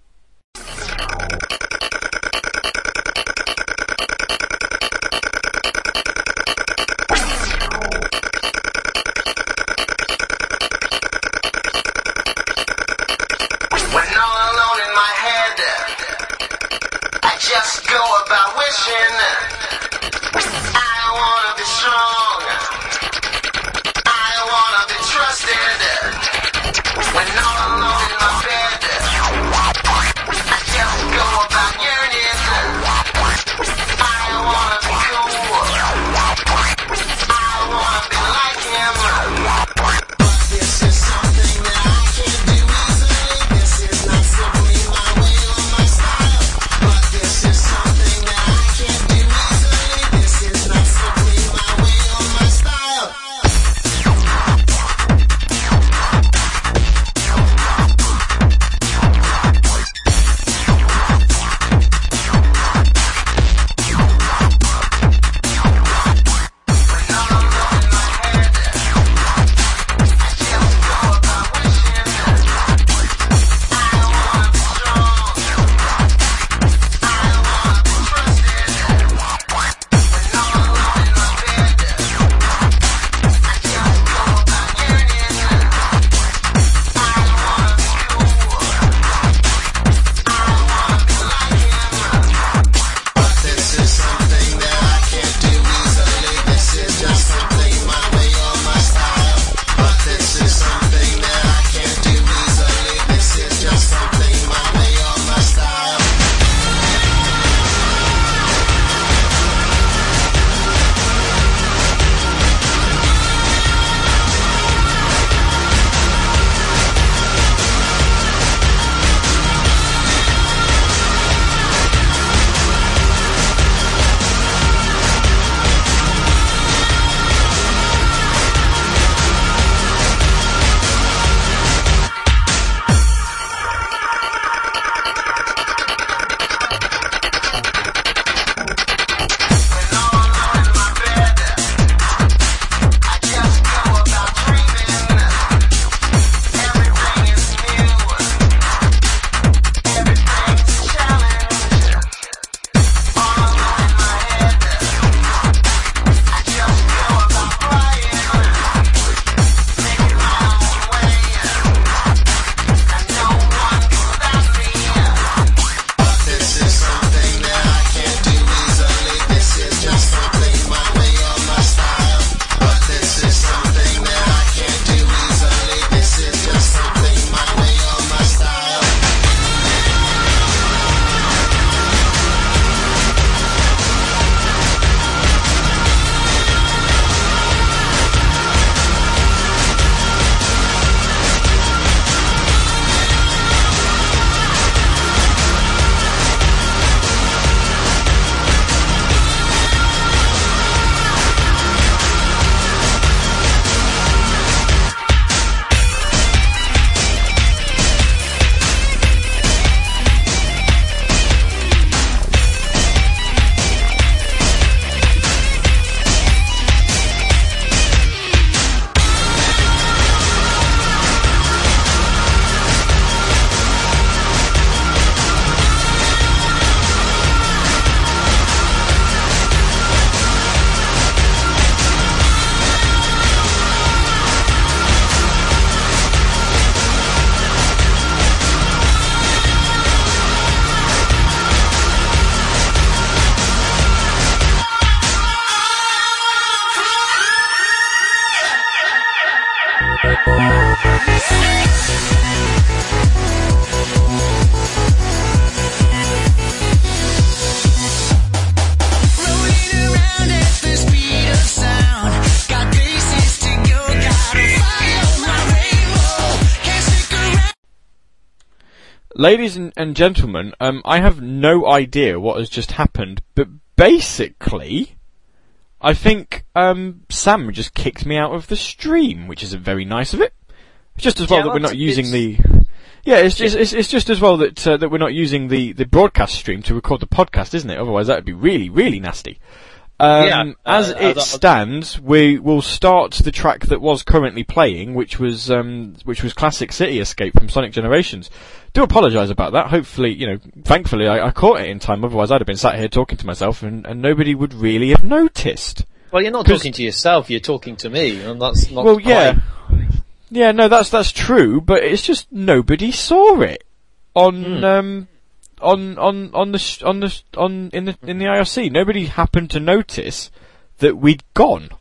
Ladies and, and gentlemen, um, I have no idea what has just happened, but basically, I think um, Sam just kicked me out of the stream, which isn't very nice of it. It's just as well Yeah, that we're not it's- using the. Yeah, it's just it's, it's just as well that uh, that we're not using the, the broadcast stream to record the podcast, isn't it? Otherwise, that would be really really nasty. Um, Yeah, uh, as uh, it that- stands, we will start the track that was currently playing, which was um, which was Classic City Escape from Sonic Generations. Do apologise about that. Hopefully, you know, thankfully I, I caught it in time. Otherwise, I'd have been sat here talking to myself, and, and nobody would really have noticed. Well, you're not 'Cause- talking to yourself, you're talking to me, and that's not Well, quite... yeah, yeah, no, that's that's true, but it's just nobody saw it on Hmm. um on on on the sh- on the sh- on in the in the I R C. Nobody happened to notice that we'd gone.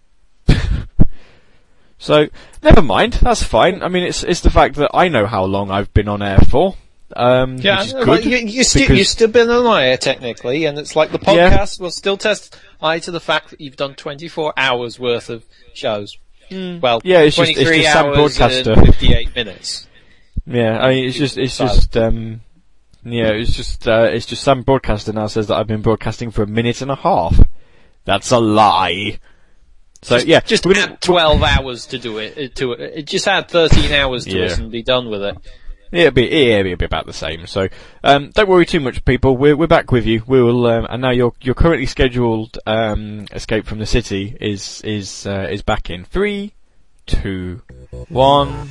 So never mind, that's fine. I mean, it's it's the fact that I know how long I've been on air for. Um, Yeah, which is well, good. you, you sti- because- you've still been on air technically, and it's like the Yeah. podcast will still testify to the fact that you've done twenty-four hours worth of shows. Well, Yeah, it's just- it's twenty-three just some hours broadcaster. and fifty-eight minutes. Yeah, I mean, it's just, it's Silent. just, um, yeah, it's just, uh, it's just some broadcaster now says that I've been broadcasting for a minute and a half. That's a lie. So Just, yeah, just we're gonna- add twelve hours to do it. uh, To it. Just add thirteen hours to Yeah. it and be done with it. yeah, it'll be, yeah, it'll be about the same. So, um, don't worry too much, people. We're we're back with you. We will, um, and now your your currently scheduled um, escape from the city is is uh, is back in three, two, one.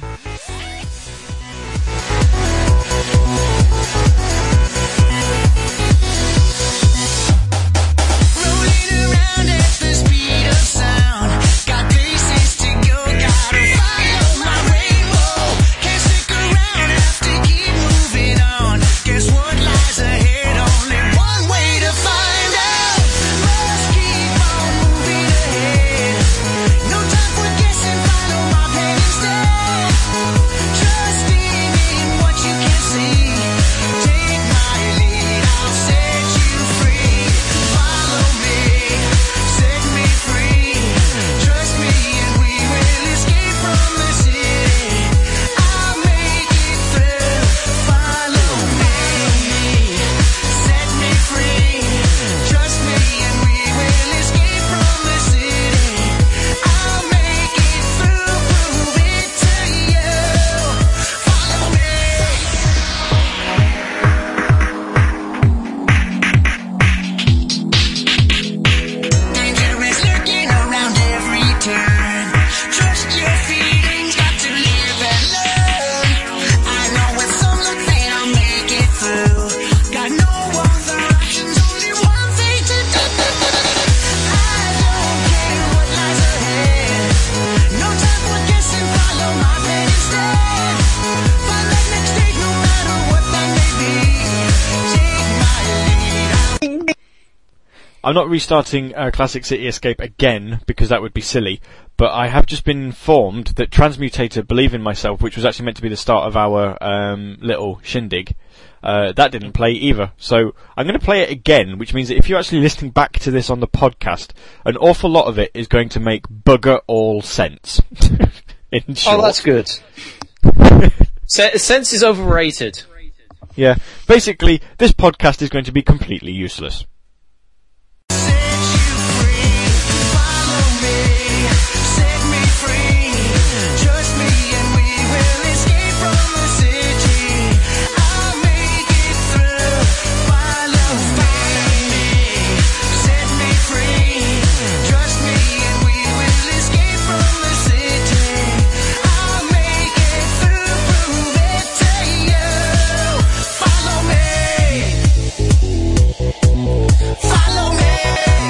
Rolling around at the speed of sound. Got places to go, gotta follow my rainbow. Can't stick around, have to keep moving on. Guess what lies ahead? Only one way to find out. Must keep on moving ahead. No time for guessing, follow my plan instead. Trusting in what you can see. Take my lead, I'll set you free. Follow me, set me free. Trust me and we will escape from the city. I'll make it through. Follow me, set me free. Trust me and we will escape from the city. I'll make it through, prove it to you. Follow me. Danger is lurking around every turn. Trust your feelings, got to live and learn. I know with some luck that I'll make it through. Got no other options, only one thing to do. I don't care what lies ahead. No time for guessing, follow my plan instead. Find that next stage, no matter what that may be. Take my lead, I'll I'm not restarting uh, Classic City Escape again because that would be silly, but I have just been informed that Transmutator Believe in Myself, which was actually meant to be the start of our um, little shindig, uh, that didn't play either. So I'm going to play it again, which means that if you're actually listening back to this on the podcast, an awful lot of it is going to make bugger all sense. In short. Oh, that's good. Se- sense is overrated. Yeah. Basically, this podcast is going to be completely useless. set you free. Follow me, set me free. Trust me and we will escape from the city. I'll make it through. Follow me, set me free. Trust me and we will escape from the city. I'll make it through, prove it to you. Follow me. Follow me.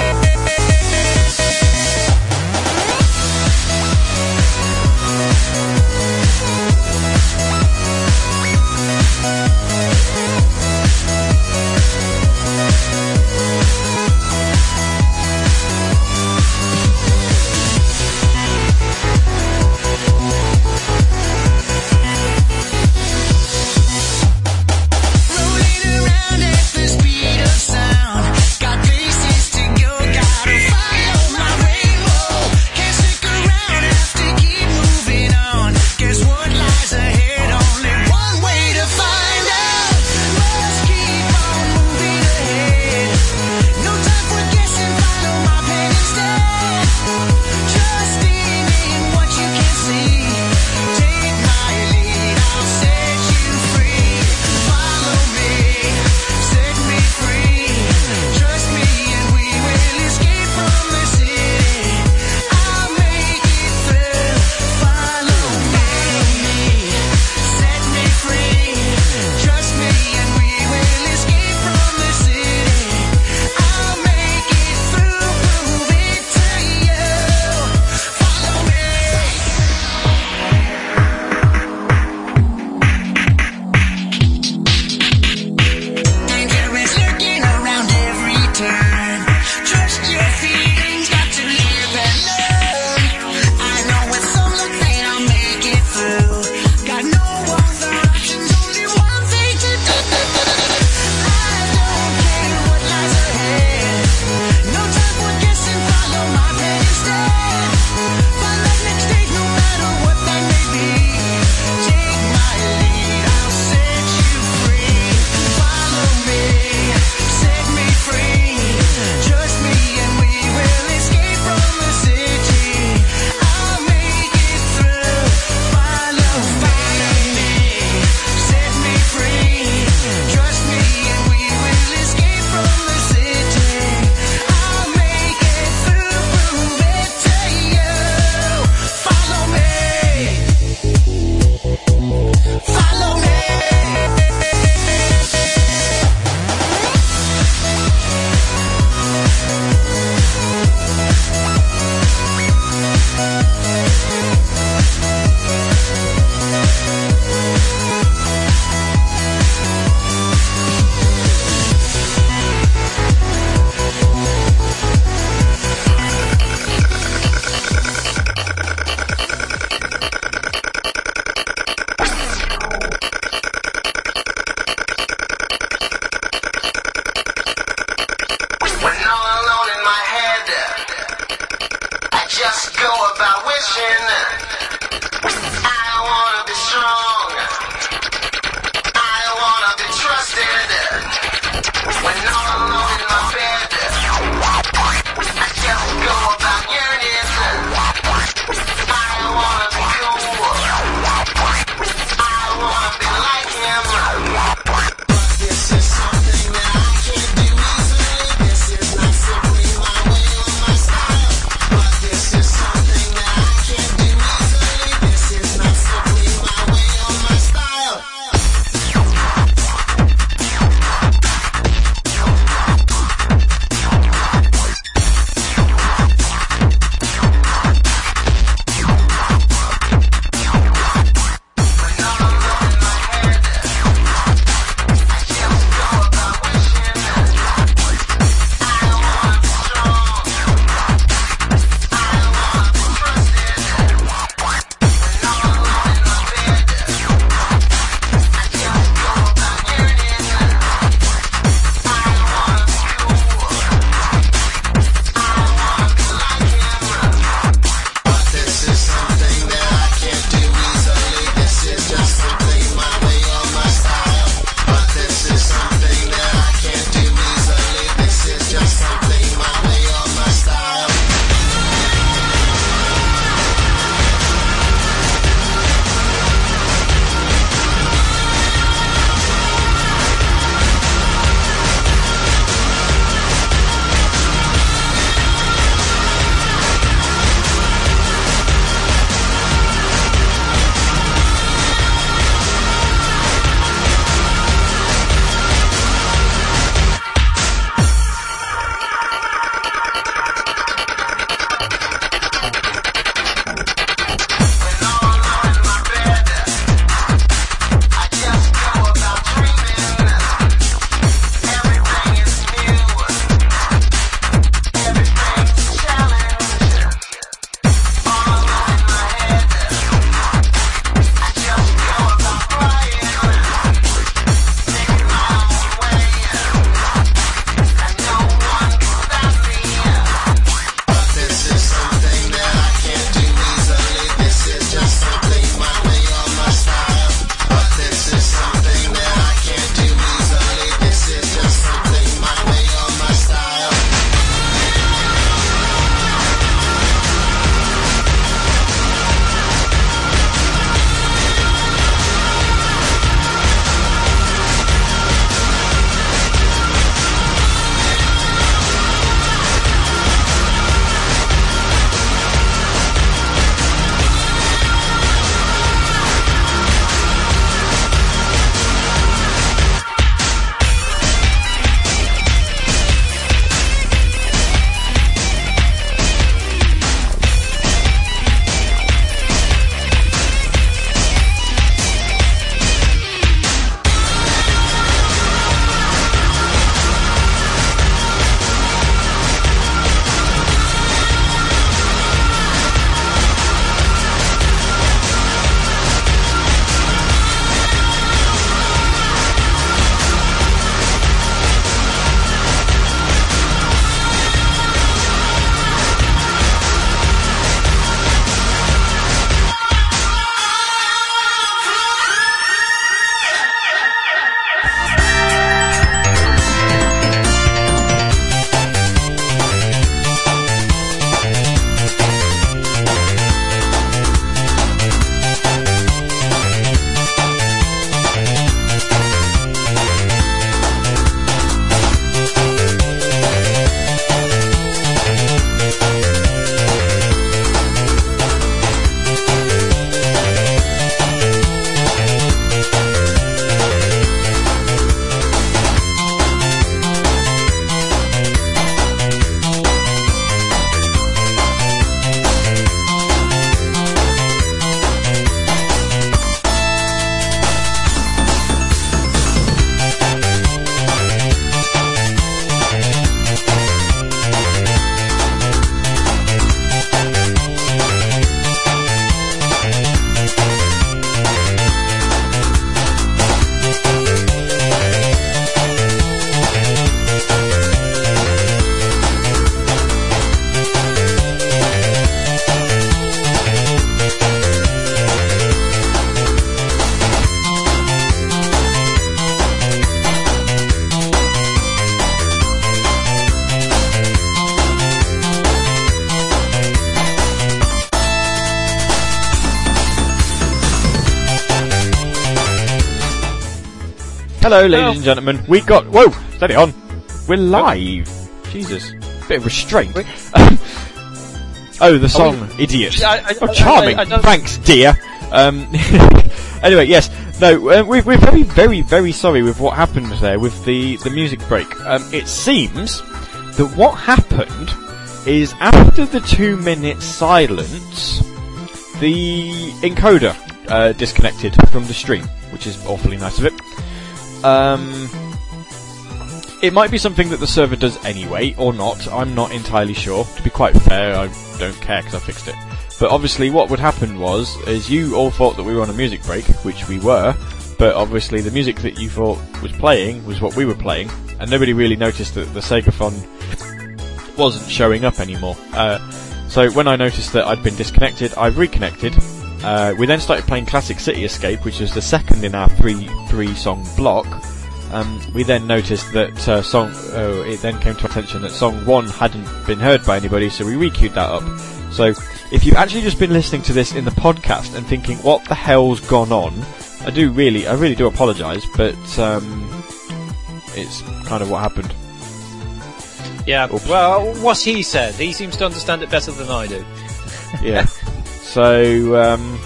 Hello, ladies Hello. and gentlemen. We got... Whoa! Steady on. We're live. Jesus. Bit of restraint. Oh, the song, Idiot. I- I- oh, I- charming. I- I don't- Thanks, dear. Um, anyway, yes. No, uh, we're, we're very, very, very sorry with what happened there with the, the music break. Um, it seems that what happened is after the two minute silence, the encoder uh, disconnected from the stream, which is awfully nice of it. Um, it might be something that the server does anyway, or not. I'm not entirely sure. To be quite fair, I don't care because I fixed it. But obviously what would happen was, is you all thought that we were on a music break, which we were, but obviously the music that you thought was playing was what we were playing, and nobody really noticed that the Segaphone wasn't showing up anymore. Uh, so when I noticed that I'd been disconnected, I've reconnected. Uh, we then started playing Classic City Escape, which was the second in our three three song block. Um, we then noticed that uh, song. Oh, it then came to our attention that song one hadn't been heard by anybody, so we re-queued that up. So if you've actually just been listening to this in the podcast and thinking, "What the hell's gone on?" I do really, I really do apologise, but um, it's kind of what happened. Yeah, Oops. well, what he said, he seems to understand it better than I do. Yeah. So, um,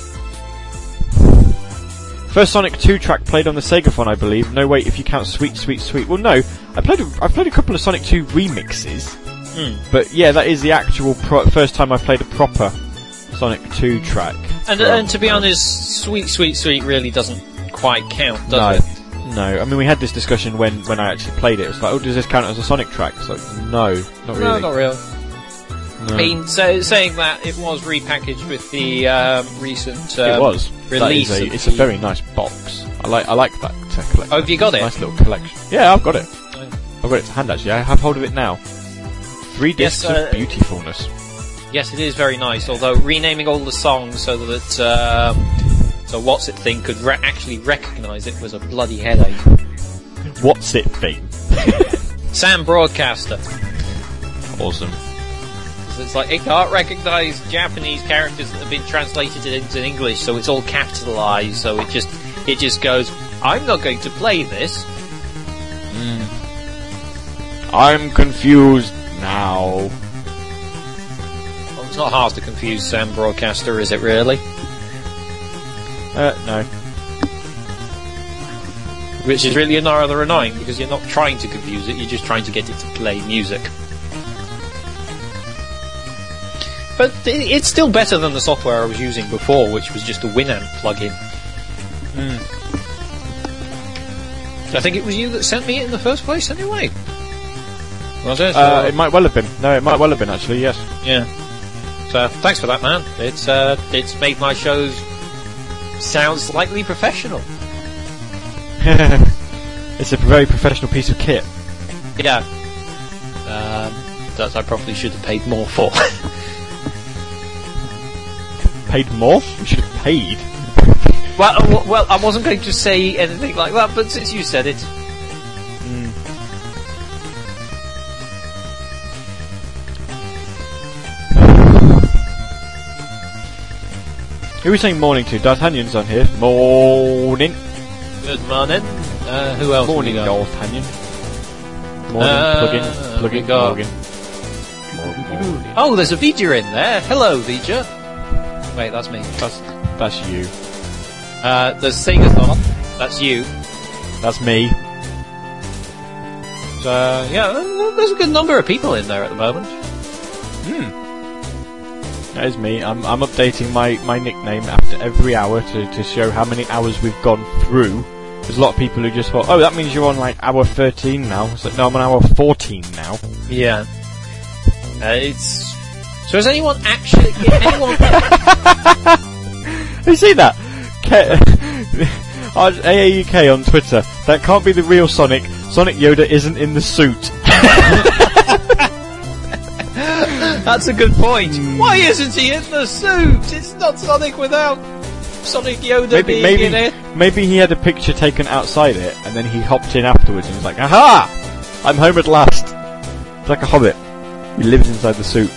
first Sonic two track played on the Segaphone, I believe. No, wait, if you count Sweet, Sweet, Sweet. Well, no, I played. A, I played a couple of Sonic two remixes, Hmm. but yeah, that is the actual pro- first time I played a proper Sonic two track. And, from, and to be uh, honest, Sweet, Sweet, Sweet really doesn't quite count, does no, it? no. I mean, we had this discussion when when I actually played it. It's like, oh, does this count as a Sonic track? It's like, no, not really. No, not really. No. I mean, so, saying that, it was repackaged with the um, recent um, it was. That release. is a, of it's a the- very nice box. I like I like that uh, collection. Oh, have you got It's a it? Nice little collection. Yeah, I've got it. Oh. I've got it to hand actually. I have hold of it now. Three Yes, discs uh, of beautifulness. Yes, it is very nice. Although renaming all the songs so that um, so what's it thing could re- actually recognise it was a bloody headache. What's it thing? Sam Broadcaster. Awesome. It's like it can't recognise Japanese characters that have been translated into English, so it's all capitalised. So it just it just goes, I'm not going to play this. I'm confused now. Well, it's not hard to confuse Sam Broadcaster, is it really? Uh, no. Which is really rather annoying because you're not trying to confuse it, you're just trying to get it to play music. But i- it's still better than the software I was using before, which was just a Winamp plugin. I think it was you that sent me it in the first place, anyway. Was it? Uh, Or- it might well have been. No, it might well have been actually. Yes. yeah. So thanks for that, man. It's uh, it's made my shows sound slightly professional. It's a very professional piece of kit. Yeah. Um, that I probably should have paid more for. Paid more? We should have paid. Well, uh, w- well, I wasn't going to say anything like that, but since you said it, Who are we saying morning to? D'Artagnan's on here. Morning. good morning. Uh, who else? Morning, have we got? D'Artagnan. Morning. Uh, plug in. Plug we in. got- Morgan. Morgan. Oh, there's a Vija in there. Hello, Vija. Wait, that's me. That's that's you. Uh, there's Segathon. That's you. That's me. So, yeah, uh, there's a good number of people in there at the moment. That is me. I'm I'm updating my, my nickname after every hour to, to show how many hours we've gone through. There's a lot of people who just thought, oh, that means you're on like hour thirteen now. It's like, no, I'm on hour fourteen now. Yeah. Uh, it's... So has anyone actually... anyone... You see that? Ke- A A U K on Twitter. That can't be the real Sonic. Sonic Yoda isn't in the suit. That's a good point. Why isn't he in the suit? It's not Sonic without Sonic Yoda Maybe being maybe in it. maybe he had a picture taken outside it, and then he hopped in afterwards and was like, "Aha! I'm home at last." It's like a hobbit. He lives inside the suit.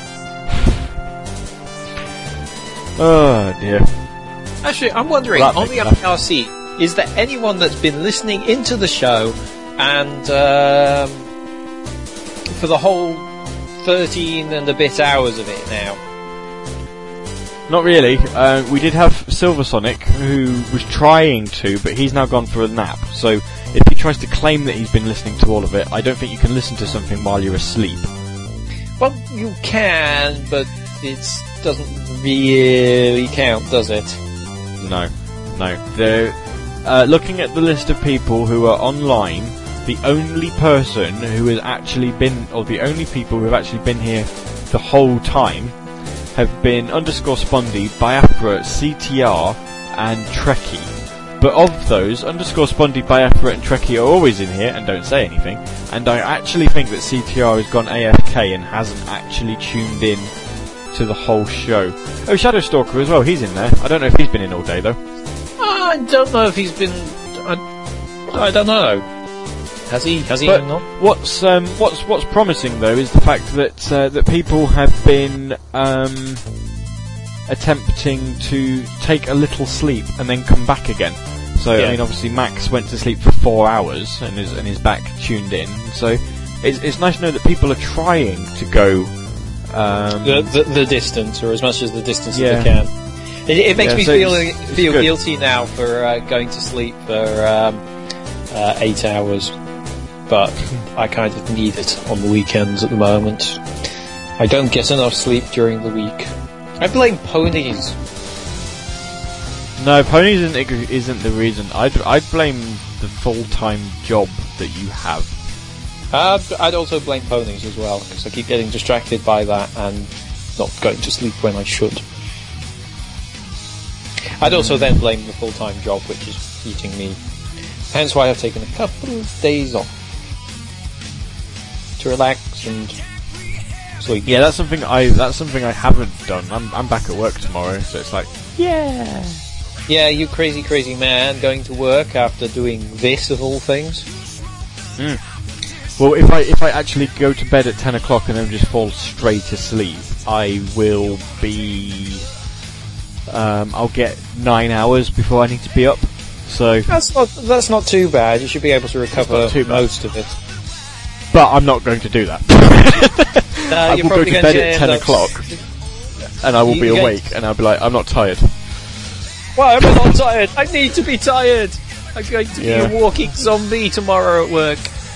Oh dear. Actually, I'm wondering, Well, that on the makes F R C, is there anyone that's been listening into the show and um, for the whole thirteen and a bit hours of it now? Not really. Uh, we did have Silver Sonic, who was trying to, but he's now gone for a nap. So if he tries to claim that he's been listening to all of it, I don't think you can listen to something while you're asleep. Well, you can, but it doesn't really count, does it? No, no. They're, uh, looking at the list of people who are online, the only person who has actually been, or the only people who have actually been here the whole time, have been underscore Spondy, Biafra, C T R, and Trekkie. But of those, underscore Spondy, Biafra, and Trekkie are always in here and don't say anything. And I actually think that C T R has gone A F K and hasn't actually tuned in to the whole show. Oh, Shadow Stalker as well, he's in there. I don't know if he's been in all day though. I don't know if he's been. I, I don't know. Has he? Has he But been on? what's um, what's what's promising though is the fact that uh, that people have been um, attempting to take a little sleep and then come back again. So Yeah. I mean, obviously Max went to sleep for four hours and is and is back tuned in. So it's it's nice to know that people are trying to go um, The, the the distance, or as much as the distance Yeah. as they can. It, it makes Yeah, me so feel it's- it's feel good. guilty now for uh, going to sleep for um, uh, eight hours, but I kind of need it on the weekends at the moment. I don't get enough sleep during the week. I blame ponies. No, ponies isn't ig- isn't the reason. I'd I'd blame the full time job that you have. Uh, I'd also blame ponies as well, because I keep getting distracted by that and not going to sleep when I should. I'd also then blame the full-time job, which is eating me. Hence why I've taken a couple of days off to relax and sleep. Yeah, that's something I that's something I haven't done. I'm I'm back at work tomorrow, so it's like yeah. Yeah, you crazy, crazy man going to work after doing this of all things. Well, if I if I actually go to bed at ten o'clock and then just fall straight asleep, I will be. Um, I'll get nine hours before I need to be up. So, That's not that's not too bad. You should be able to recover too bad. most of it. but I'm not going to do that. Uh, I you're will go probably to going bed at end ten up- o'clock, and I will You- be you're going awake, and I'll be like, I'm not tired. Why am I not tired? I need to be tired. I'm going to Yeah. be a walking zombie tomorrow at work.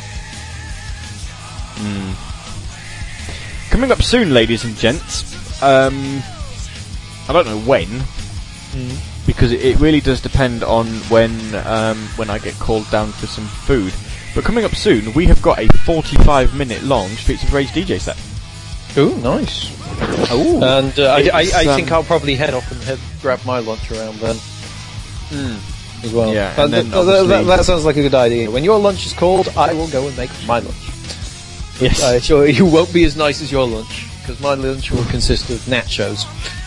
Coming up soon, ladies and gents. Um, I don't know when, because it, it really does depend on when um, when I get called down for some food. But coming up soon, we have got a forty-five minute long Streets of Rage D J set. Ooh, nice. Ooh. And uh, I, I, It's, I um, think I'll probably head off and head grab my lunch around then. As well. Yeah, But and then th- th- obviously- that, that sounds like a good idea. When your lunch is called, I will go and make my lunch. Yes. Uh, sure, you won't be as nice as your lunch, because my lunch will consist of nachos.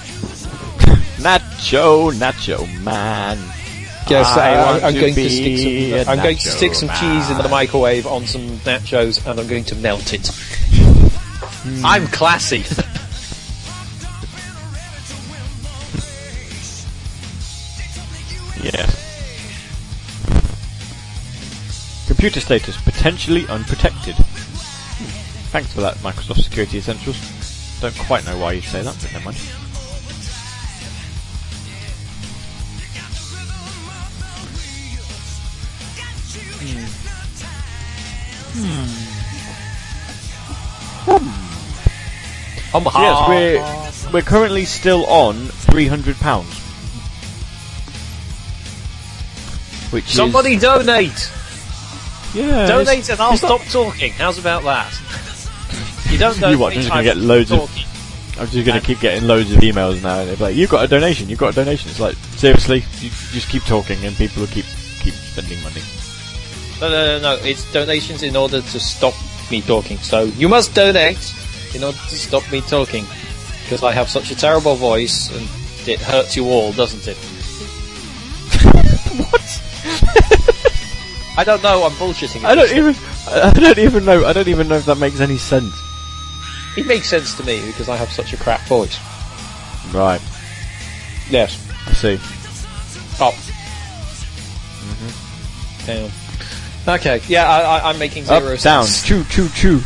Nacho, Nacho Man. Yes, I uh, want I'm to going to be stick a some. I'm going to nacho stick some man. cheese in the microwave on some nachos, and I'm going to melt it. I'm classy. Yeah. Computer status potentially unprotected. Thanks for that, Microsoft Security Essentials. Don't quite know why you'd say that, but never mind. Um, So yes, we're we're currently still on three hundred pounds, which Somebody is, donate! yeah, Donate and I'll it's not- stop talking. How's about that? You don't donate. You what, just gonna I'm get loads of- talking. I'm just going to keep getting loads of emails now, and they're like, "You've got a donation. You've got a donation." It's like, seriously, you just keep talking, and people will keep keep spending money. No, no, no, no. It's donations in order to stop me talking. So you must donate in order to stop me talking, because I have such a terrible voice, and it hurts you all, doesn't it? What? I don't know. I'm bullshitting. I don't even. I don't even know. I don't even know if that makes any sense. It makes sense to me because I have such a crap voice. Right. Yes. I see. Oh. Down. Okay, yeah, I, I, I'm making zero Up, down, sense. choo, choo, choo.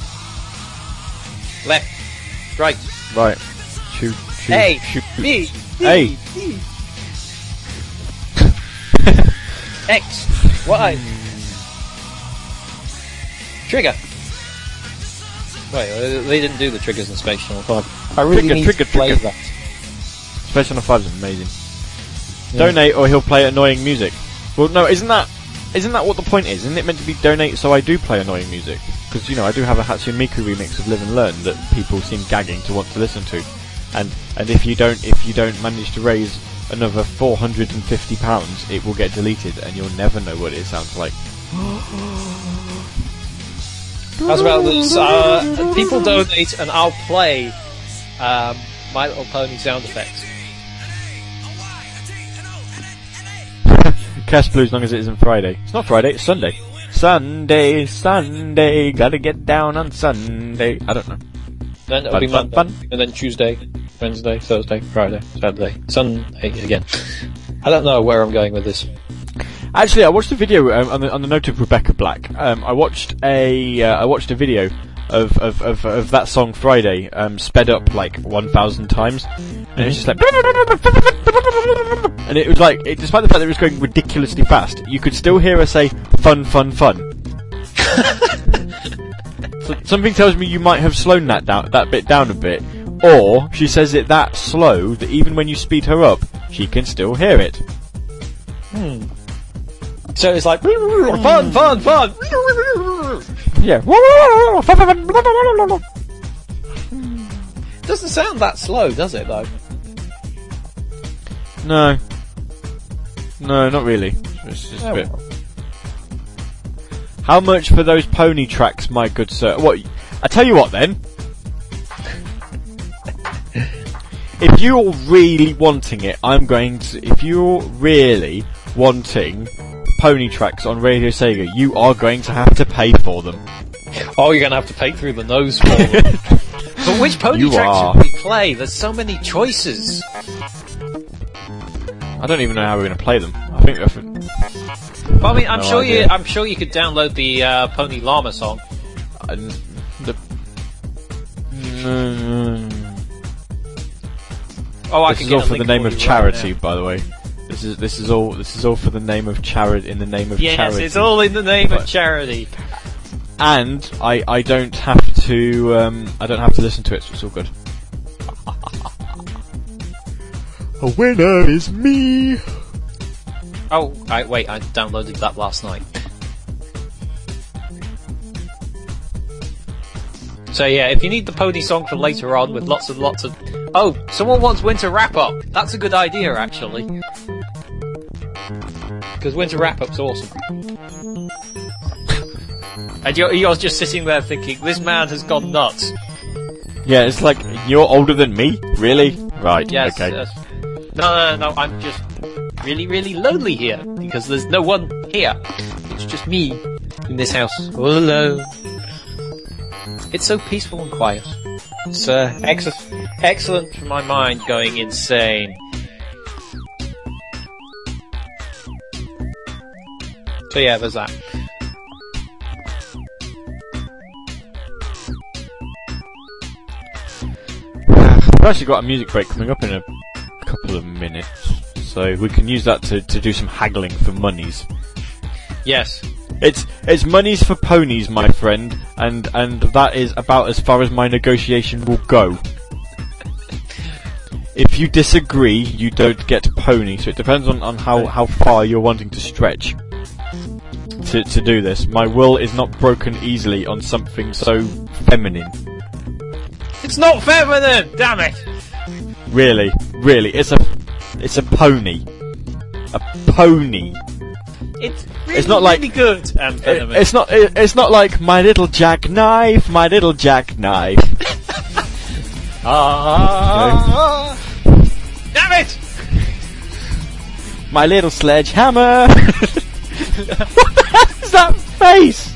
Left, right, Right. Choo, choo, A, choo. B, D, A. D. X, Y. Trigger. Wait, uh, they didn't do the triggers in Space Channel five. I really Trigger, need trigger, to play trigger. that. Space Channel five is amazing. Yeah. Donate or he'll play annoying music. Well, no, isn't that isn't that what the point is? Isn't it meant to be donate so I do play annoying music? Because, you know, I do have a Hatsune Miku remix of Live and Learn that people seem gagging to want to listen to. And and if you don't if you don't manage to raise another four hundred fifty pounds, it will get deleted and you'll never know what it sounds like. As well as uh, people donate and I'll play um, My Little Pony sound effects. Cast Blue as long as it isn't Friday. It's not Friday, it's Sunday. Sunday, Sunday, gotta get down on Sunday. I don't know. Then it'll Fun, be fun, Monday, fun. and then Tuesday, Wednesday, Thursday, Friday, Saturday, Sunday again. I don't know where I'm going with this. Actually, I watched a video um, on the on the note of Rebecca Black. Um, I watched a uh, I watched a video of of, of, of that song Friday, um, sped up like one thousand times, and it was just like, and it was like, it, despite the fact that it was going ridiculously fast, you could still hear her say "fun, fun, fun." So something tells me you might have slowed that down that bit down a bit, or she says it that slow that even when you speed her up, she can still hear it. Hmm. So it's like fun, fun, fun. Yeah. Doesn't sound that slow, does it? Though. No. No, not really. It's just Oh, a bit. How much for those pony tracks, my good sir? What? I tell you what, then. If you're really wanting it, I'm going to. If you're really wanting pony tracks on Radio Sega, you are going to have to pay for them. Oh, you're gonna have to pay through the nose for them. But which pony You track are. should we play? There's so many choices. I don't even know how we're going to play them. I think. I think Well, I mean, I'm No sure you. idea. I'm sure you could download the uh, Pony Llama song. uh, the. Mm, Oh, I this can is get all a for the link name for of you charity, right by the way. This is this is all this is all for the name of charity in the name of now. Yes, charity. it's all in the name But- of charity. And I, I don't have to um I don't have to listen to it, so it's all good. A winner is me. Oh, I, wait, I downloaded that last night. So yeah, if you need the pony song for later on with lots and lots of... Oh, someone wants Winter Wrap-Up. That's a good idea, actually. Because Winter Wrap-Up's awesome. And you're, you're just sitting there thinking, this man has gone nuts. Yeah, it's like, you're older than me? Really? Right, Yes, okay. yes. No, no, no, I'm just really, really lonely here. Because there's no one here. It's just me in this house, all alone. It's so peaceful and quiet. It's uh, ex- excellent for my mind going insane. So yeah, there's that. We've actually got a music break coming up in a couple of minutes, so we can use that to, to do some haggling for monies. Yes. It's it's monies for ponies, my friend, and and that is about as far as my negotiation will go. If you disagree, you don't get pony, so it depends on, on how, how far you're wanting to stretch to to do this. My will is not broken easily on something so feminine. It's not feminine! Damn it! Really, really, it's a it's a pony. A pony. It's really, It's not like- really good and It, feminine. it's not. It, it's not like my little jackknife, my little jackknife. Ah! Damn it! My little sledgehammer. What the hell is that face?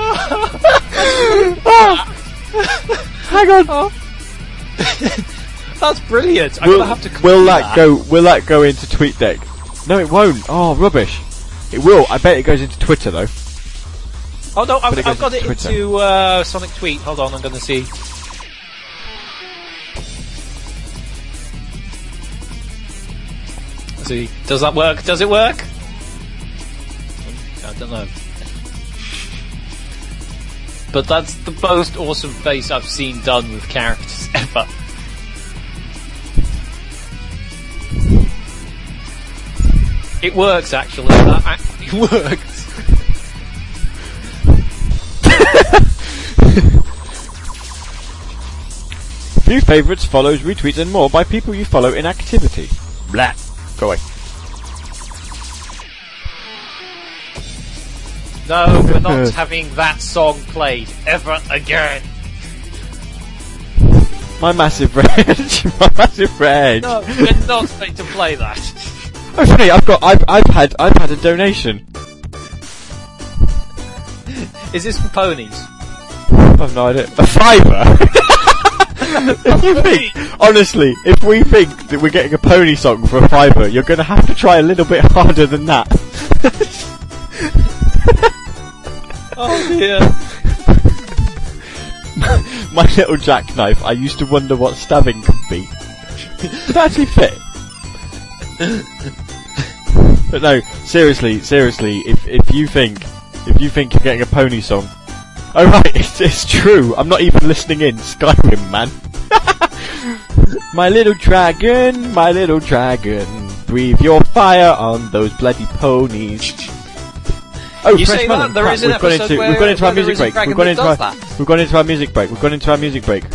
Oh, hang on. That's brilliant. I'm Will, gonna have to. will copy that go? Will that go into TweetDeck? No, it won't. Oh, rubbish. It will. I bet it goes into Twitter though. Oh no, I've, But it I've goes got it into Twitter. into uh, Sonic Tweet. Hold on, I'm going to see. Let's see, does that work? Does it work? I don't know. But that's the most awesome face I've seen done with characters ever. It works, actually. That actually works. View favourites, follows, retweets, and more by people you follow in activity. Blah. Go away. No, we're not having that song played ever again. My massive rage. My massive rage. No, we're not going to play that. Okay, I've got. I've. I've had. I've had a donation. Is this for ponies? I've no idea. A fiver. If you think, honestly, if we think that we're getting a pony song for a fiver, you're going to have to try a little bit harder than that. Oh dear. My little jackknife. I used to wonder what stabbing could be. Did that actually fit? But no, seriously, seriously. If if you think if you think you're getting a pony song, oh right, it's, it's true. I'm not even listening in. Skyrim, man. My little dragon, my little dragon, breathe your fire on those bloody ponies. Oh, You Fresh say Melon. that? There Crap, is an we've gone episode into where- we've gone into where our music there is a break. We've dragon gone that into does our that. we've gone into our music break. We've gone into our music break.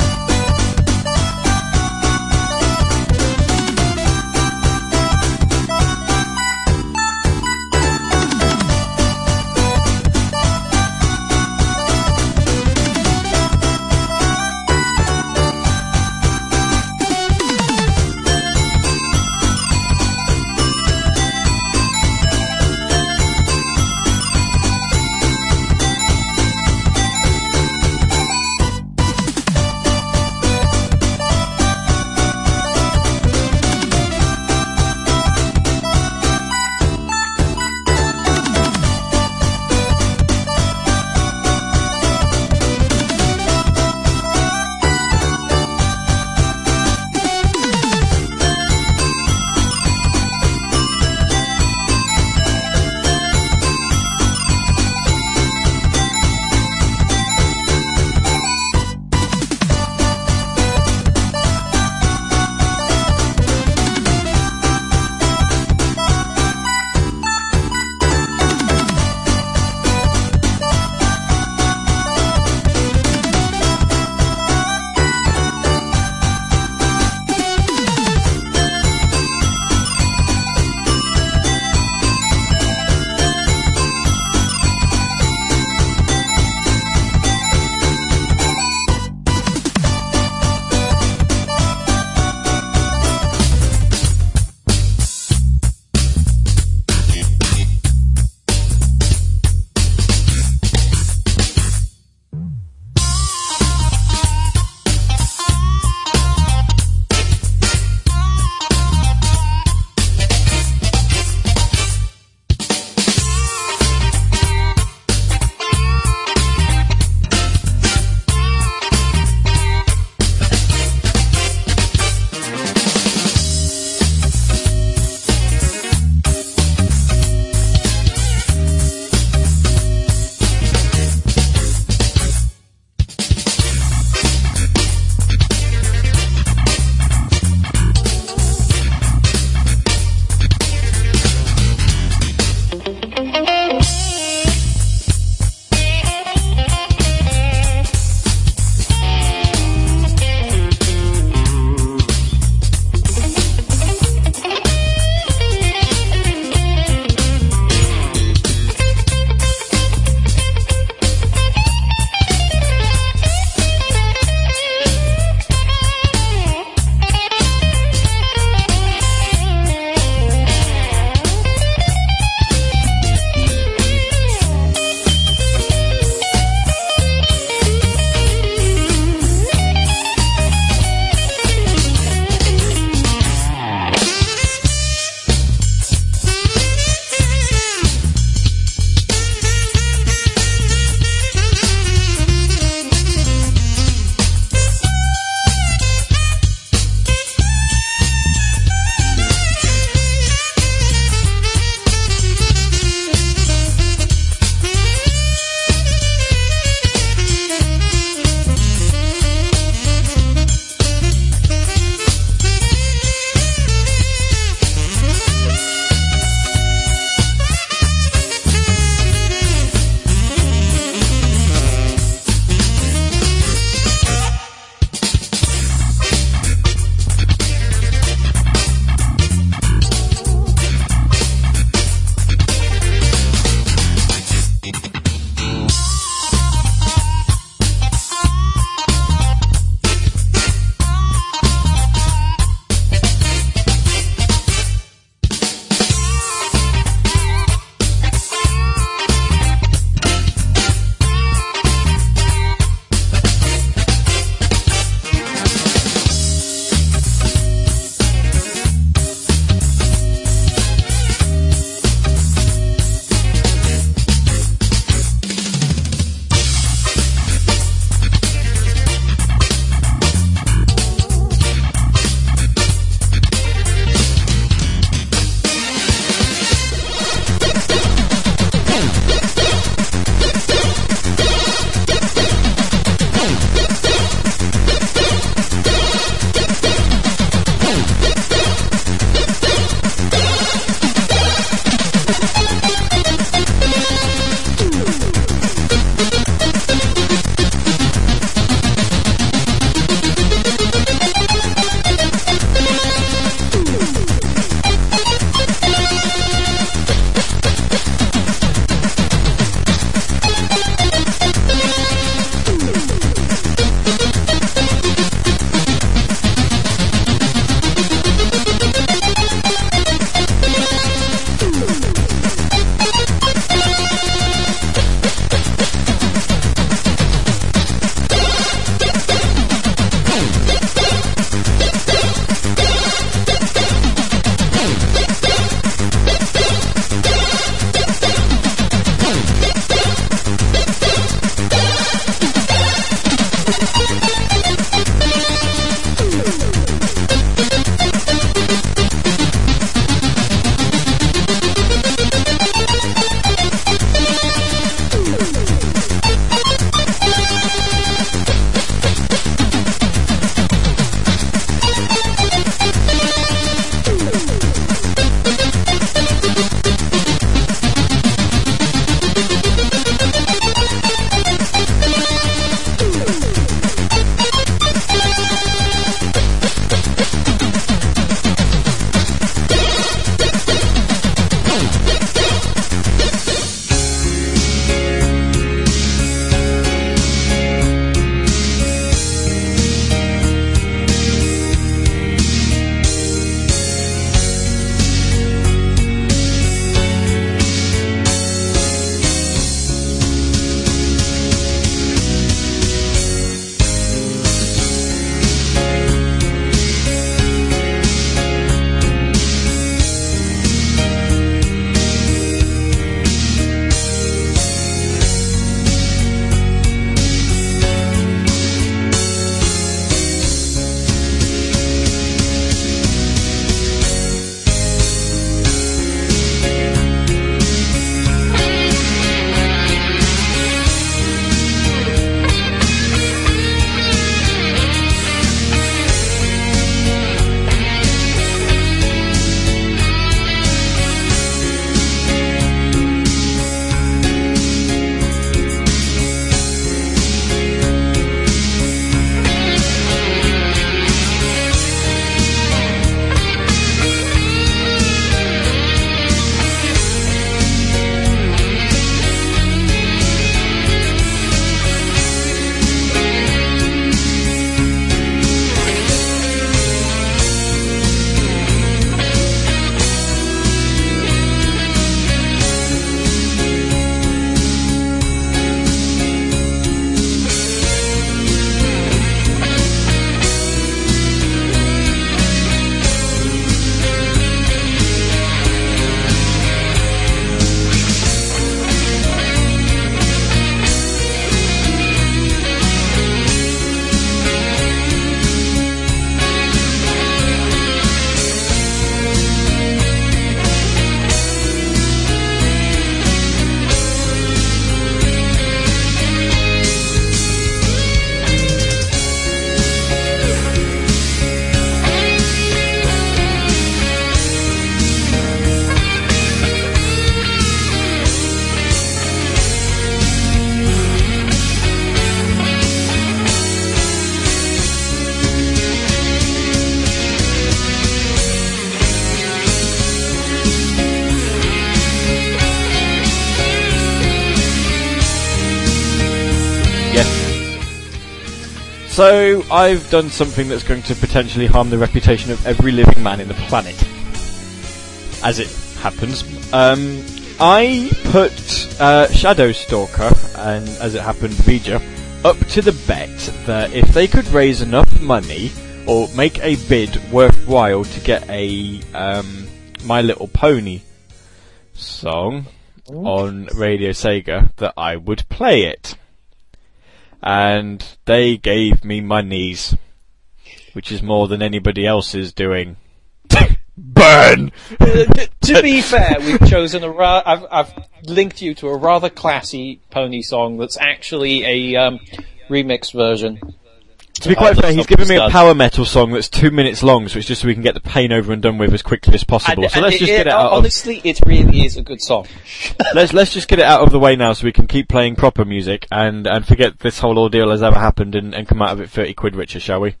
So, I've done something that's going to potentially harm the reputation of every living man in the planet. As it happens. Um, I put uh, Shadow Stalker, and as it happened, Vija, up to the bet that if they could raise enough money, or make a bid worthwhile to get a um, My Little Pony song Ooh. on Radio Sega, that I would play it. And they gave me monies, which is more than anybody else is doing. Burn! uh, t- to be fair, we've chosen a ra- I've, I've linked you to a rather classy Pony song that's actually a um, remix version. To be quite uh, fair, he's given me a power metal song that's two minutes long, so it's just so we can get the pain over and done with as quickly as possible. And, so let's just it, get it out. Honestly, of... it really is a good song. let's let's just get it out of the way now, so we can keep playing proper music and and forget this whole ordeal has ever happened and, and come out of it thirty quid richer, shall we?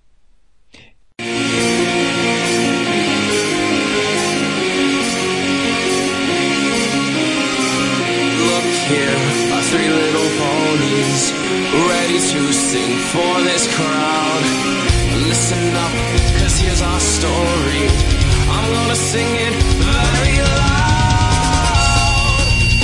Here are three little ponies, ready to sing for this crowd. Listen up, cause here's our story. I'm gonna sing it very loud.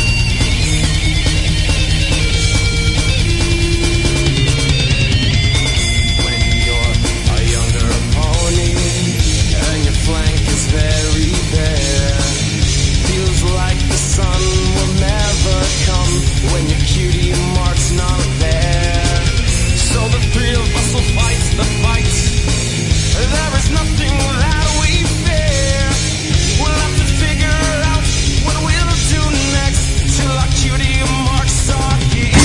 When you're a younger pony and your flank is very bare, feels like the sun will never come when your cutie mark's not there. So the three of us will fight the fight. There is nothing that we fear. We'll have to figure out what we'll do next till our cutie marks are here.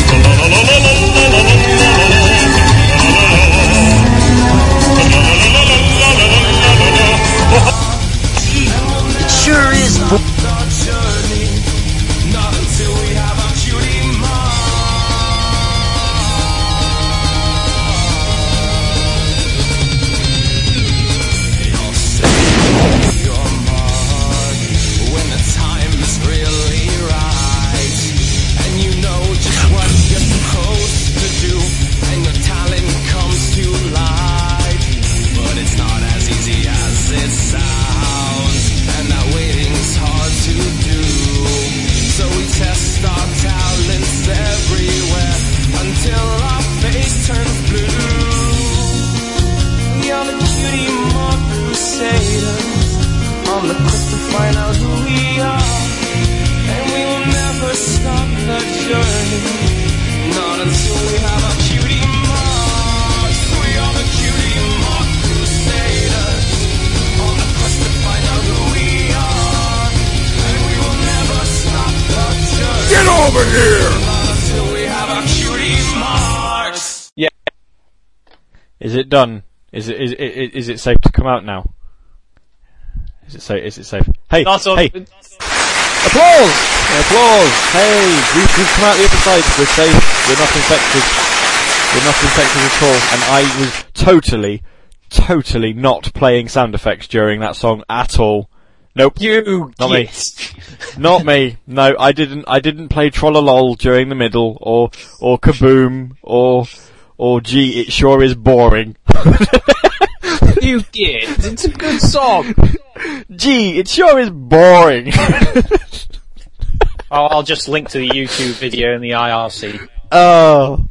It sure is. Not until we have our cutie mark. You'll save your mark when the time is really right, and you know just what you're supposed to do, and your talent comes to light. But it's not as easy as it sounds, and that waiting's hard to do. So we test our talents everywhere until our face turns blue. We are the cutie mark crusaders, on the quest to find out who we are, and we will never stop the journey, not until we have our cutie marks. We are the cutie mark crusaders, on the quest to find out who we are, and we will never stop the journey. Get over here! Not until we have our cutie marks. Yeah. Is it done? Is it is it is it safe to come out now? Is it safe? Is it safe? Hey, Not on- hey! Applause! Applause! Hey, we've, we've come out the other side. We're safe. We're not infected. We're not infected at all. And I was totally, totally not playing sound effects during that song at all. Nope. You Not yes. me. Not me. No, I didn't. I didn't play Trollolol during the middle, or or Kaboom, or or Gee, it sure is boring. You did. It's a good song. Gee, it sure is boring. Oh, I'll just link to the YouTube video in the I R C. Oh.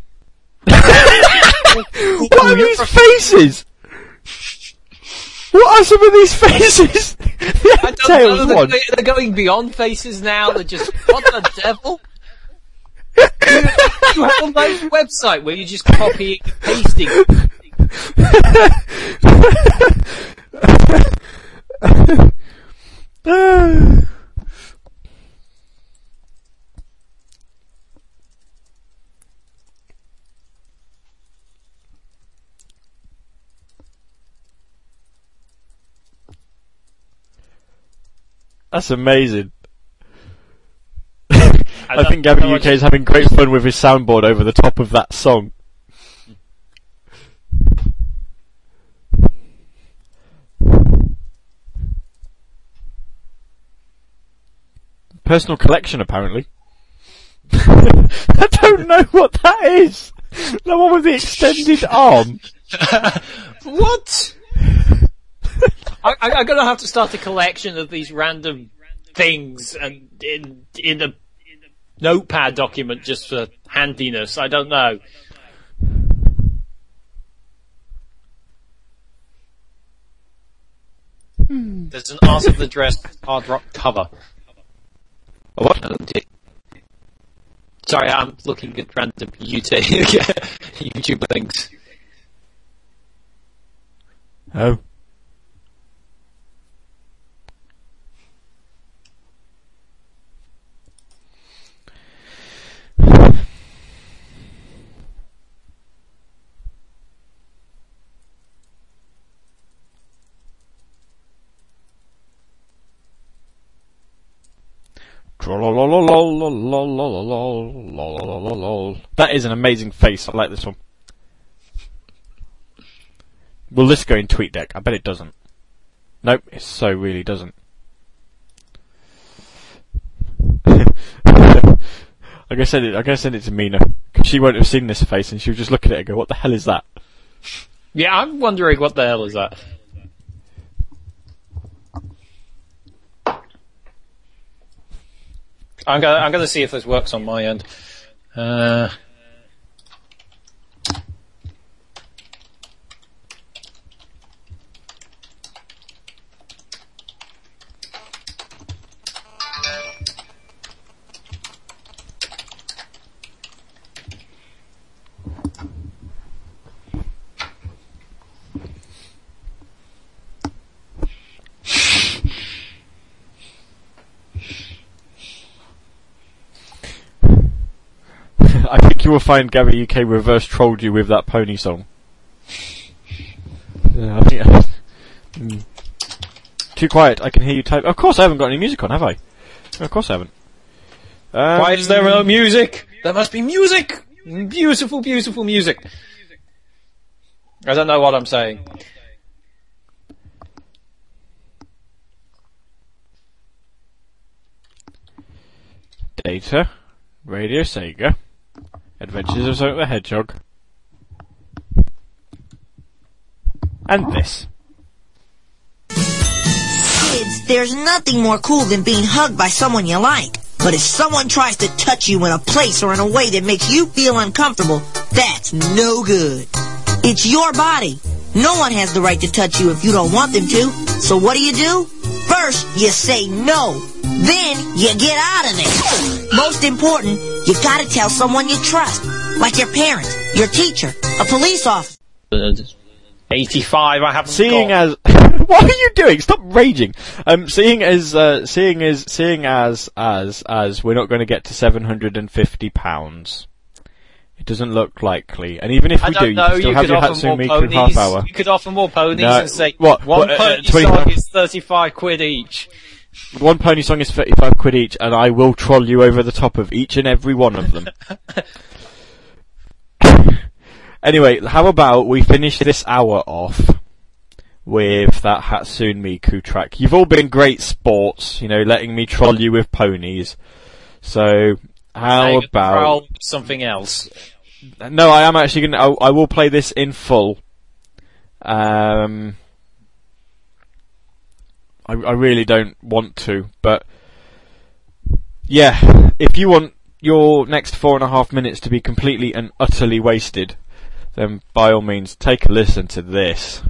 What are these faces? What are some of these faces? I don't know, they're, going, they're going beyond faces now. They're just, what the devil? You, you have a nice website where you just copy and pasting. That's amazing. I, I think Gavin U K is having great fun with his soundboard over the top of that song. Personal collection, apparently. I don't know what that is. The one with the extended arm. What? I, I, I'm gonna have to start a collection of these random things and in in a notepad document just for handiness. I don't know. Hmm. There's an Art of the Dress hard rock cover. A what? Sorry, I'm looking at random YouTube YouTube things. Oh. That is an amazing face. I like this one. Will this go in TweetDeck? I bet it doesn't. Nope, it so really doesn't. I'm gonna send it. I'm gonna send it to Mina because she won't have seen this face and she'll just look at it and go, "What the hell is that?" Yeah, I'm wondering what the hell is that. I'm gonna, I'm gonna see if this works on my end. Uh... I think you will find Gabby U K reverse trolled you with that pony song. Yeah, I think. Mm. Too quiet. I can hear you type. Of course, I haven't got any music on, have I? Of course, I haven't. Um, Why is there no music? There must be music. Beautiful, beautiful music. I don't know what I'm saying. Data, Radio Sega, Adventures of Sonic the Hedgehog, and this. Kids, there's nothing more cool than being hugged by someone you like. But if someone tries to touch you in a place or in a way that makes you feel uncomfortable, that's no good. It's your body. No one has the right to touch you if you don't want them to. So what do you do? First, you say no. Then, you get out of there. Most important, you gotta tell someone you trust. Like your parents, your teacher, a police officer. eighty-five, I haven't Seeing got. as, what are you doing? Stop raging. Um, seeing as, uh, seeing as, seeing as, as, as we're not going to get to seven hundred and fifty pounds. It doesn't look likely, and even if I we don't do, you know, can still you have could your offer more Hatsune Miku ponies. half hour. You could offer more ponies No, and say, what, one what, uh, pony twenty song is thirty-five quid each. One pony song is thirty-five quid each, and I will troll you over the top of each and every one of them. Anyway, how about we finish this hour off with that Hatsune Miku track? You've all been great sports, you know, letting me troll you with ponies. So, how about troll something else? No, I am actually going to... I will play this in full. Um... I, I really don't want to, but yeah, if you want your next four and a half minutes to be completely and utterly wasted, then by all means take a listen to this.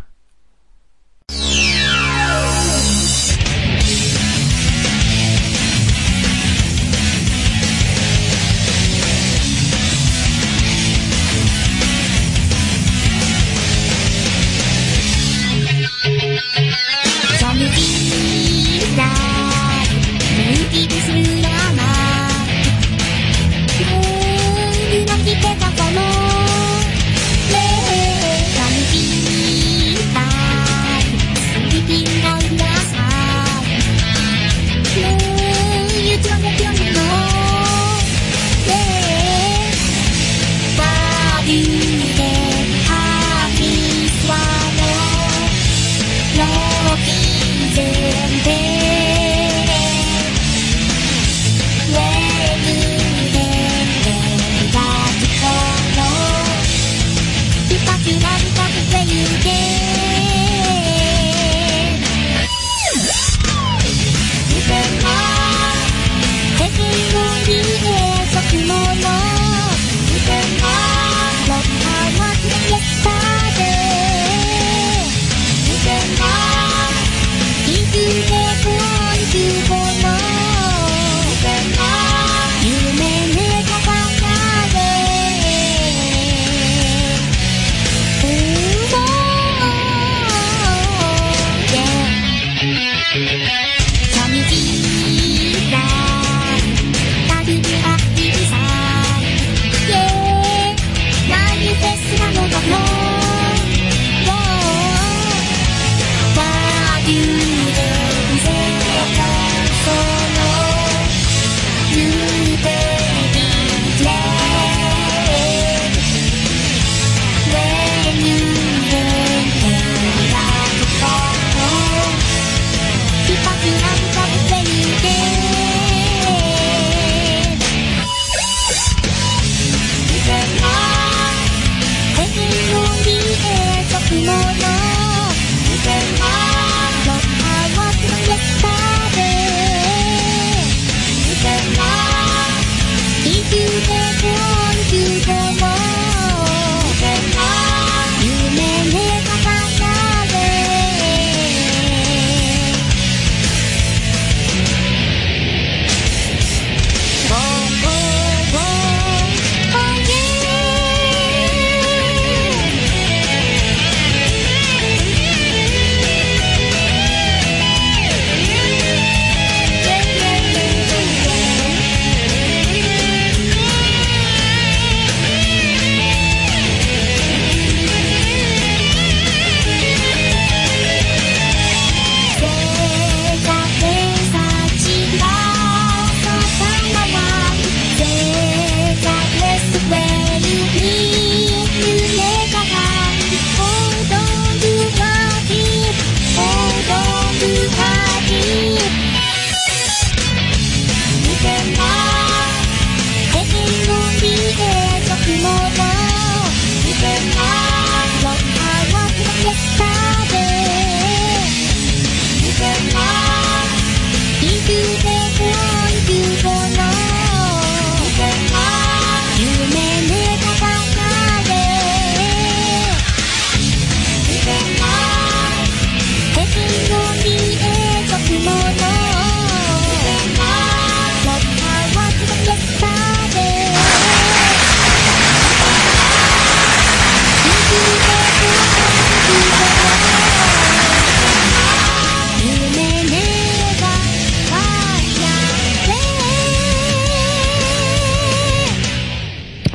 Pick up your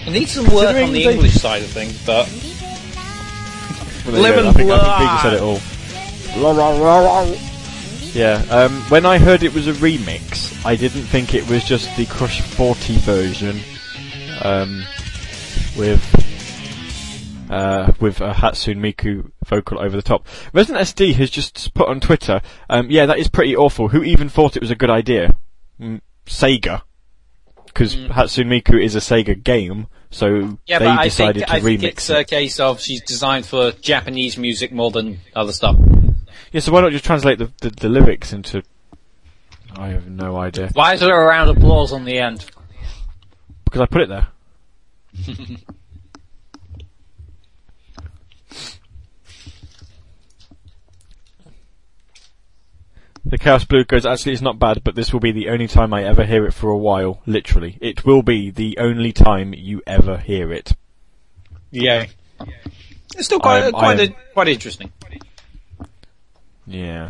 It needs some work on Considering the they- English side of things, but Well, there you Lemon go. I think, I think blood. Peter said it all. Yeah, um, when I heard it was a remix, I didn't think it was just the Crush forty version, um, with, uh, with a Hatsune Miku vocal over the top. Resident S D has just put on Twitter, um, yeah, that is pretty awful. Who even thought it was a good idea? Mm, Sega. Because Hatsune Miku is a Sega game, so Yeah, they but I decided think, to I think remix it's it. a case of she's designed for Japanese music more than other stuff. Yeah, so why not just translate the, the, the lyrics into... I have no idea. Why is there a round of applause on the end? Because I put it there. The Chaos Blue goes, actually it's not bad, but this will be the only time I ever hear it for a while. Literally. It will be the only time you ever hear it. Yeah. It's still quite, I am- quite, I am- a, quite interesting. Yeah.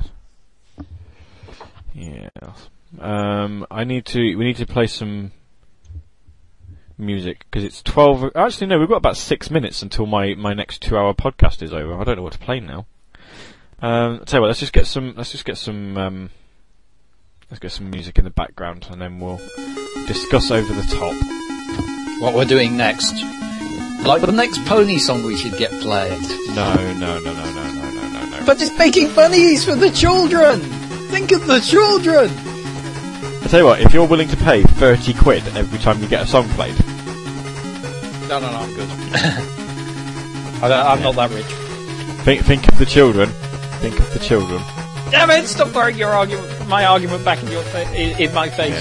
Yeah. Um, I need to, we need to play some music, because it's twelve, actually no, we've got about six minutes until my, my next two hour podcast is over. I don't know what to play now. Um, I'll tell you what, let's just get some, let's just get some, um, let's get some music in the background, and then we'll discuss over the top. What we're doing next. Like the next pony song we should get played. No, no, no, no, no, no, no, no, no. But it's making bunnies for the children! Think of the children! I'll tell you what, if you're willing to pay thirty quid every time you get a song played, No, no, no, I'm good. I don't, I'm not that rich. think, think of the children, think of the children. Damn it! Stop throwing your argument, my argument back in your fa- in, in my face.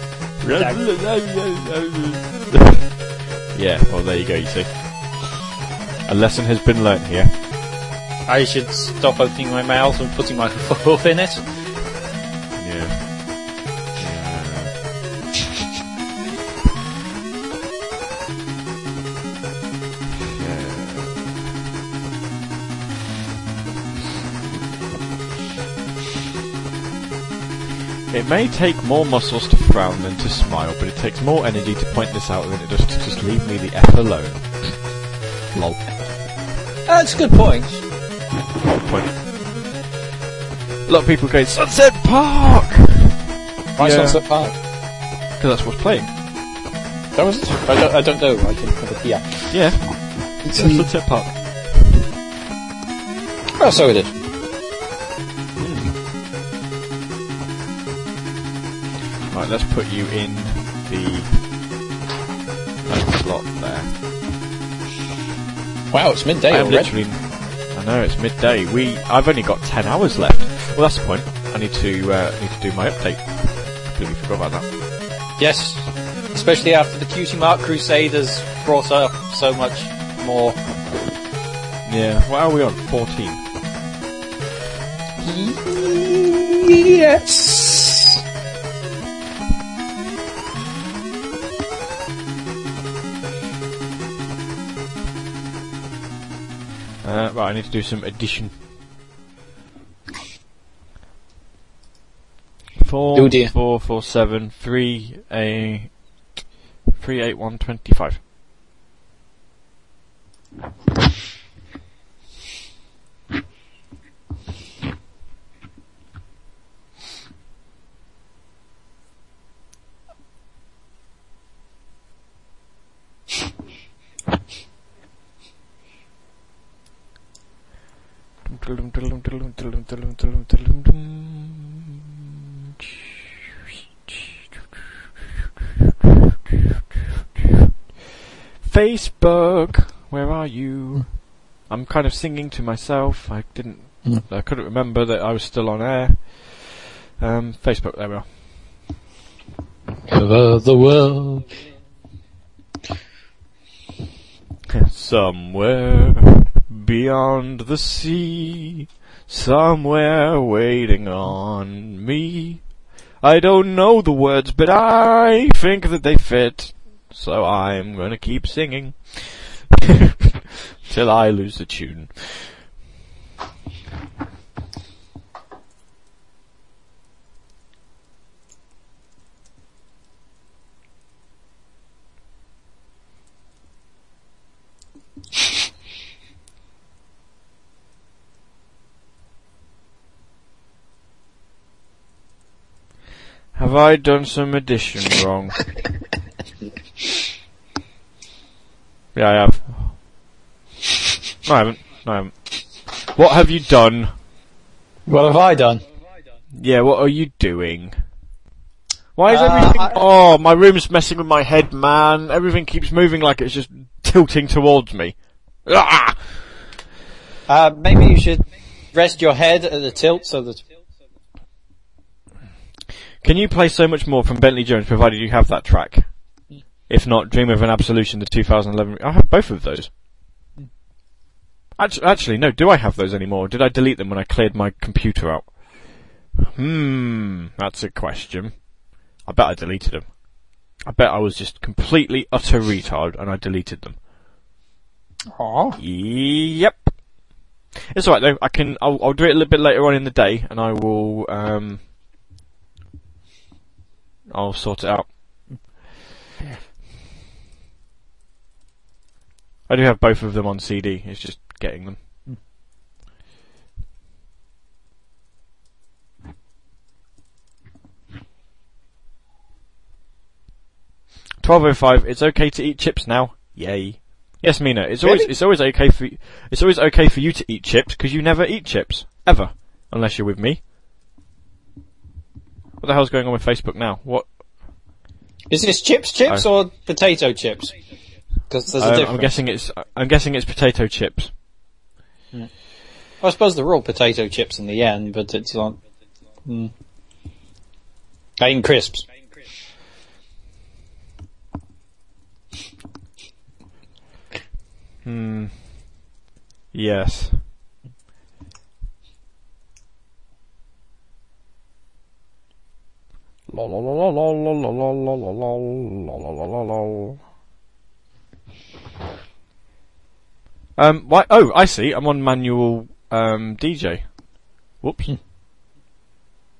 Yeah, well there you go, you see. A lesson has been learnt here. I should stop opening my mouth and putting my foot in it. Yeah. It may take more muscles to frown than to smile, but it takes more energy to point this out than it does to just leave me the F alone. Lol. That's a good point. Point. A lot of people go, Sunset Park! Why Yeah. Sunset Park? Because that's what's playing. That was it? I don't, I don't know. I can have a yeah. Yeah. It's Sunset Park. Well, so it is. Right, let's put you in the that slot there. Wow, it's midday I am already. literally. I know it's midday. We. I've only got ten hours left. Well, that's the point. I need to. Uh, need to do my update. Completely forgot about that. Yes, especially after the Cutie Mark Crusaders brought up so much more. Yeah. What are we on? Fourteen. Yes. Uh, right, I need to do some addition. Four, Oh dear. four, four, seven, three, eight, three, eight, one, twenty-five. Facebook, where are you? I'm kind of singing to myself. I didn't. Mm. I couldn't remember that I was still on air. Um, Facebook. There we are. Cover the world. Somewhere beyond the sea, somewhere waiting on me. I don't know the words, but I think that they fit, so I'm gonna keep singing till I lose the tune. Have I done some addition wrong? Yeah, I have. No, I haven't. No, I haven't. What have you done? What have I done? Yeah, what are you doing? Why is Uh, everything... I- Oh, my room's messing with my head, man. Everything keeps moving like it's just tilting towards me. Ah! Uh, maybe you should rest your head at the tilt so that... Can you play So Much More from Bentley Jones, provided you have that track? If not, Dream of an Absolution, the two thousand eleven... I have both of those. Actually, actually, no, do I have those anymore? Did I delete them when I cleared my computer out? Hmm, that's a question. I bet I deleted them. I bet I was just completely utter retard and I deleted them. Aww. Yep. It's alright though, I can, I'll, I'll do it a little bit later on in the day and I will, um, I'll sort it out. I do have both of them on C D, it's just getting them. twelve oh five, it's okay to eat chips now. Yay. Yes, Mina, it's always, Really? it's always okay for, it's always okay for you to eat chips, because you never eat chips. Ever. Unless you're with me. What the hell's going on with Facebook now? What? Is this chips chips Oh. or potato chips? Because there's a Um, difference. I'm guessing it's, I'm guessing it's potato chips. I suppose they're all potato chips in the end, but it's not... Mm. I eat crisps. Hmm. Yes. La la la la la la la la la la la la la la. Um. Why? Oh, I see. I'm on manual um D J. Whoops.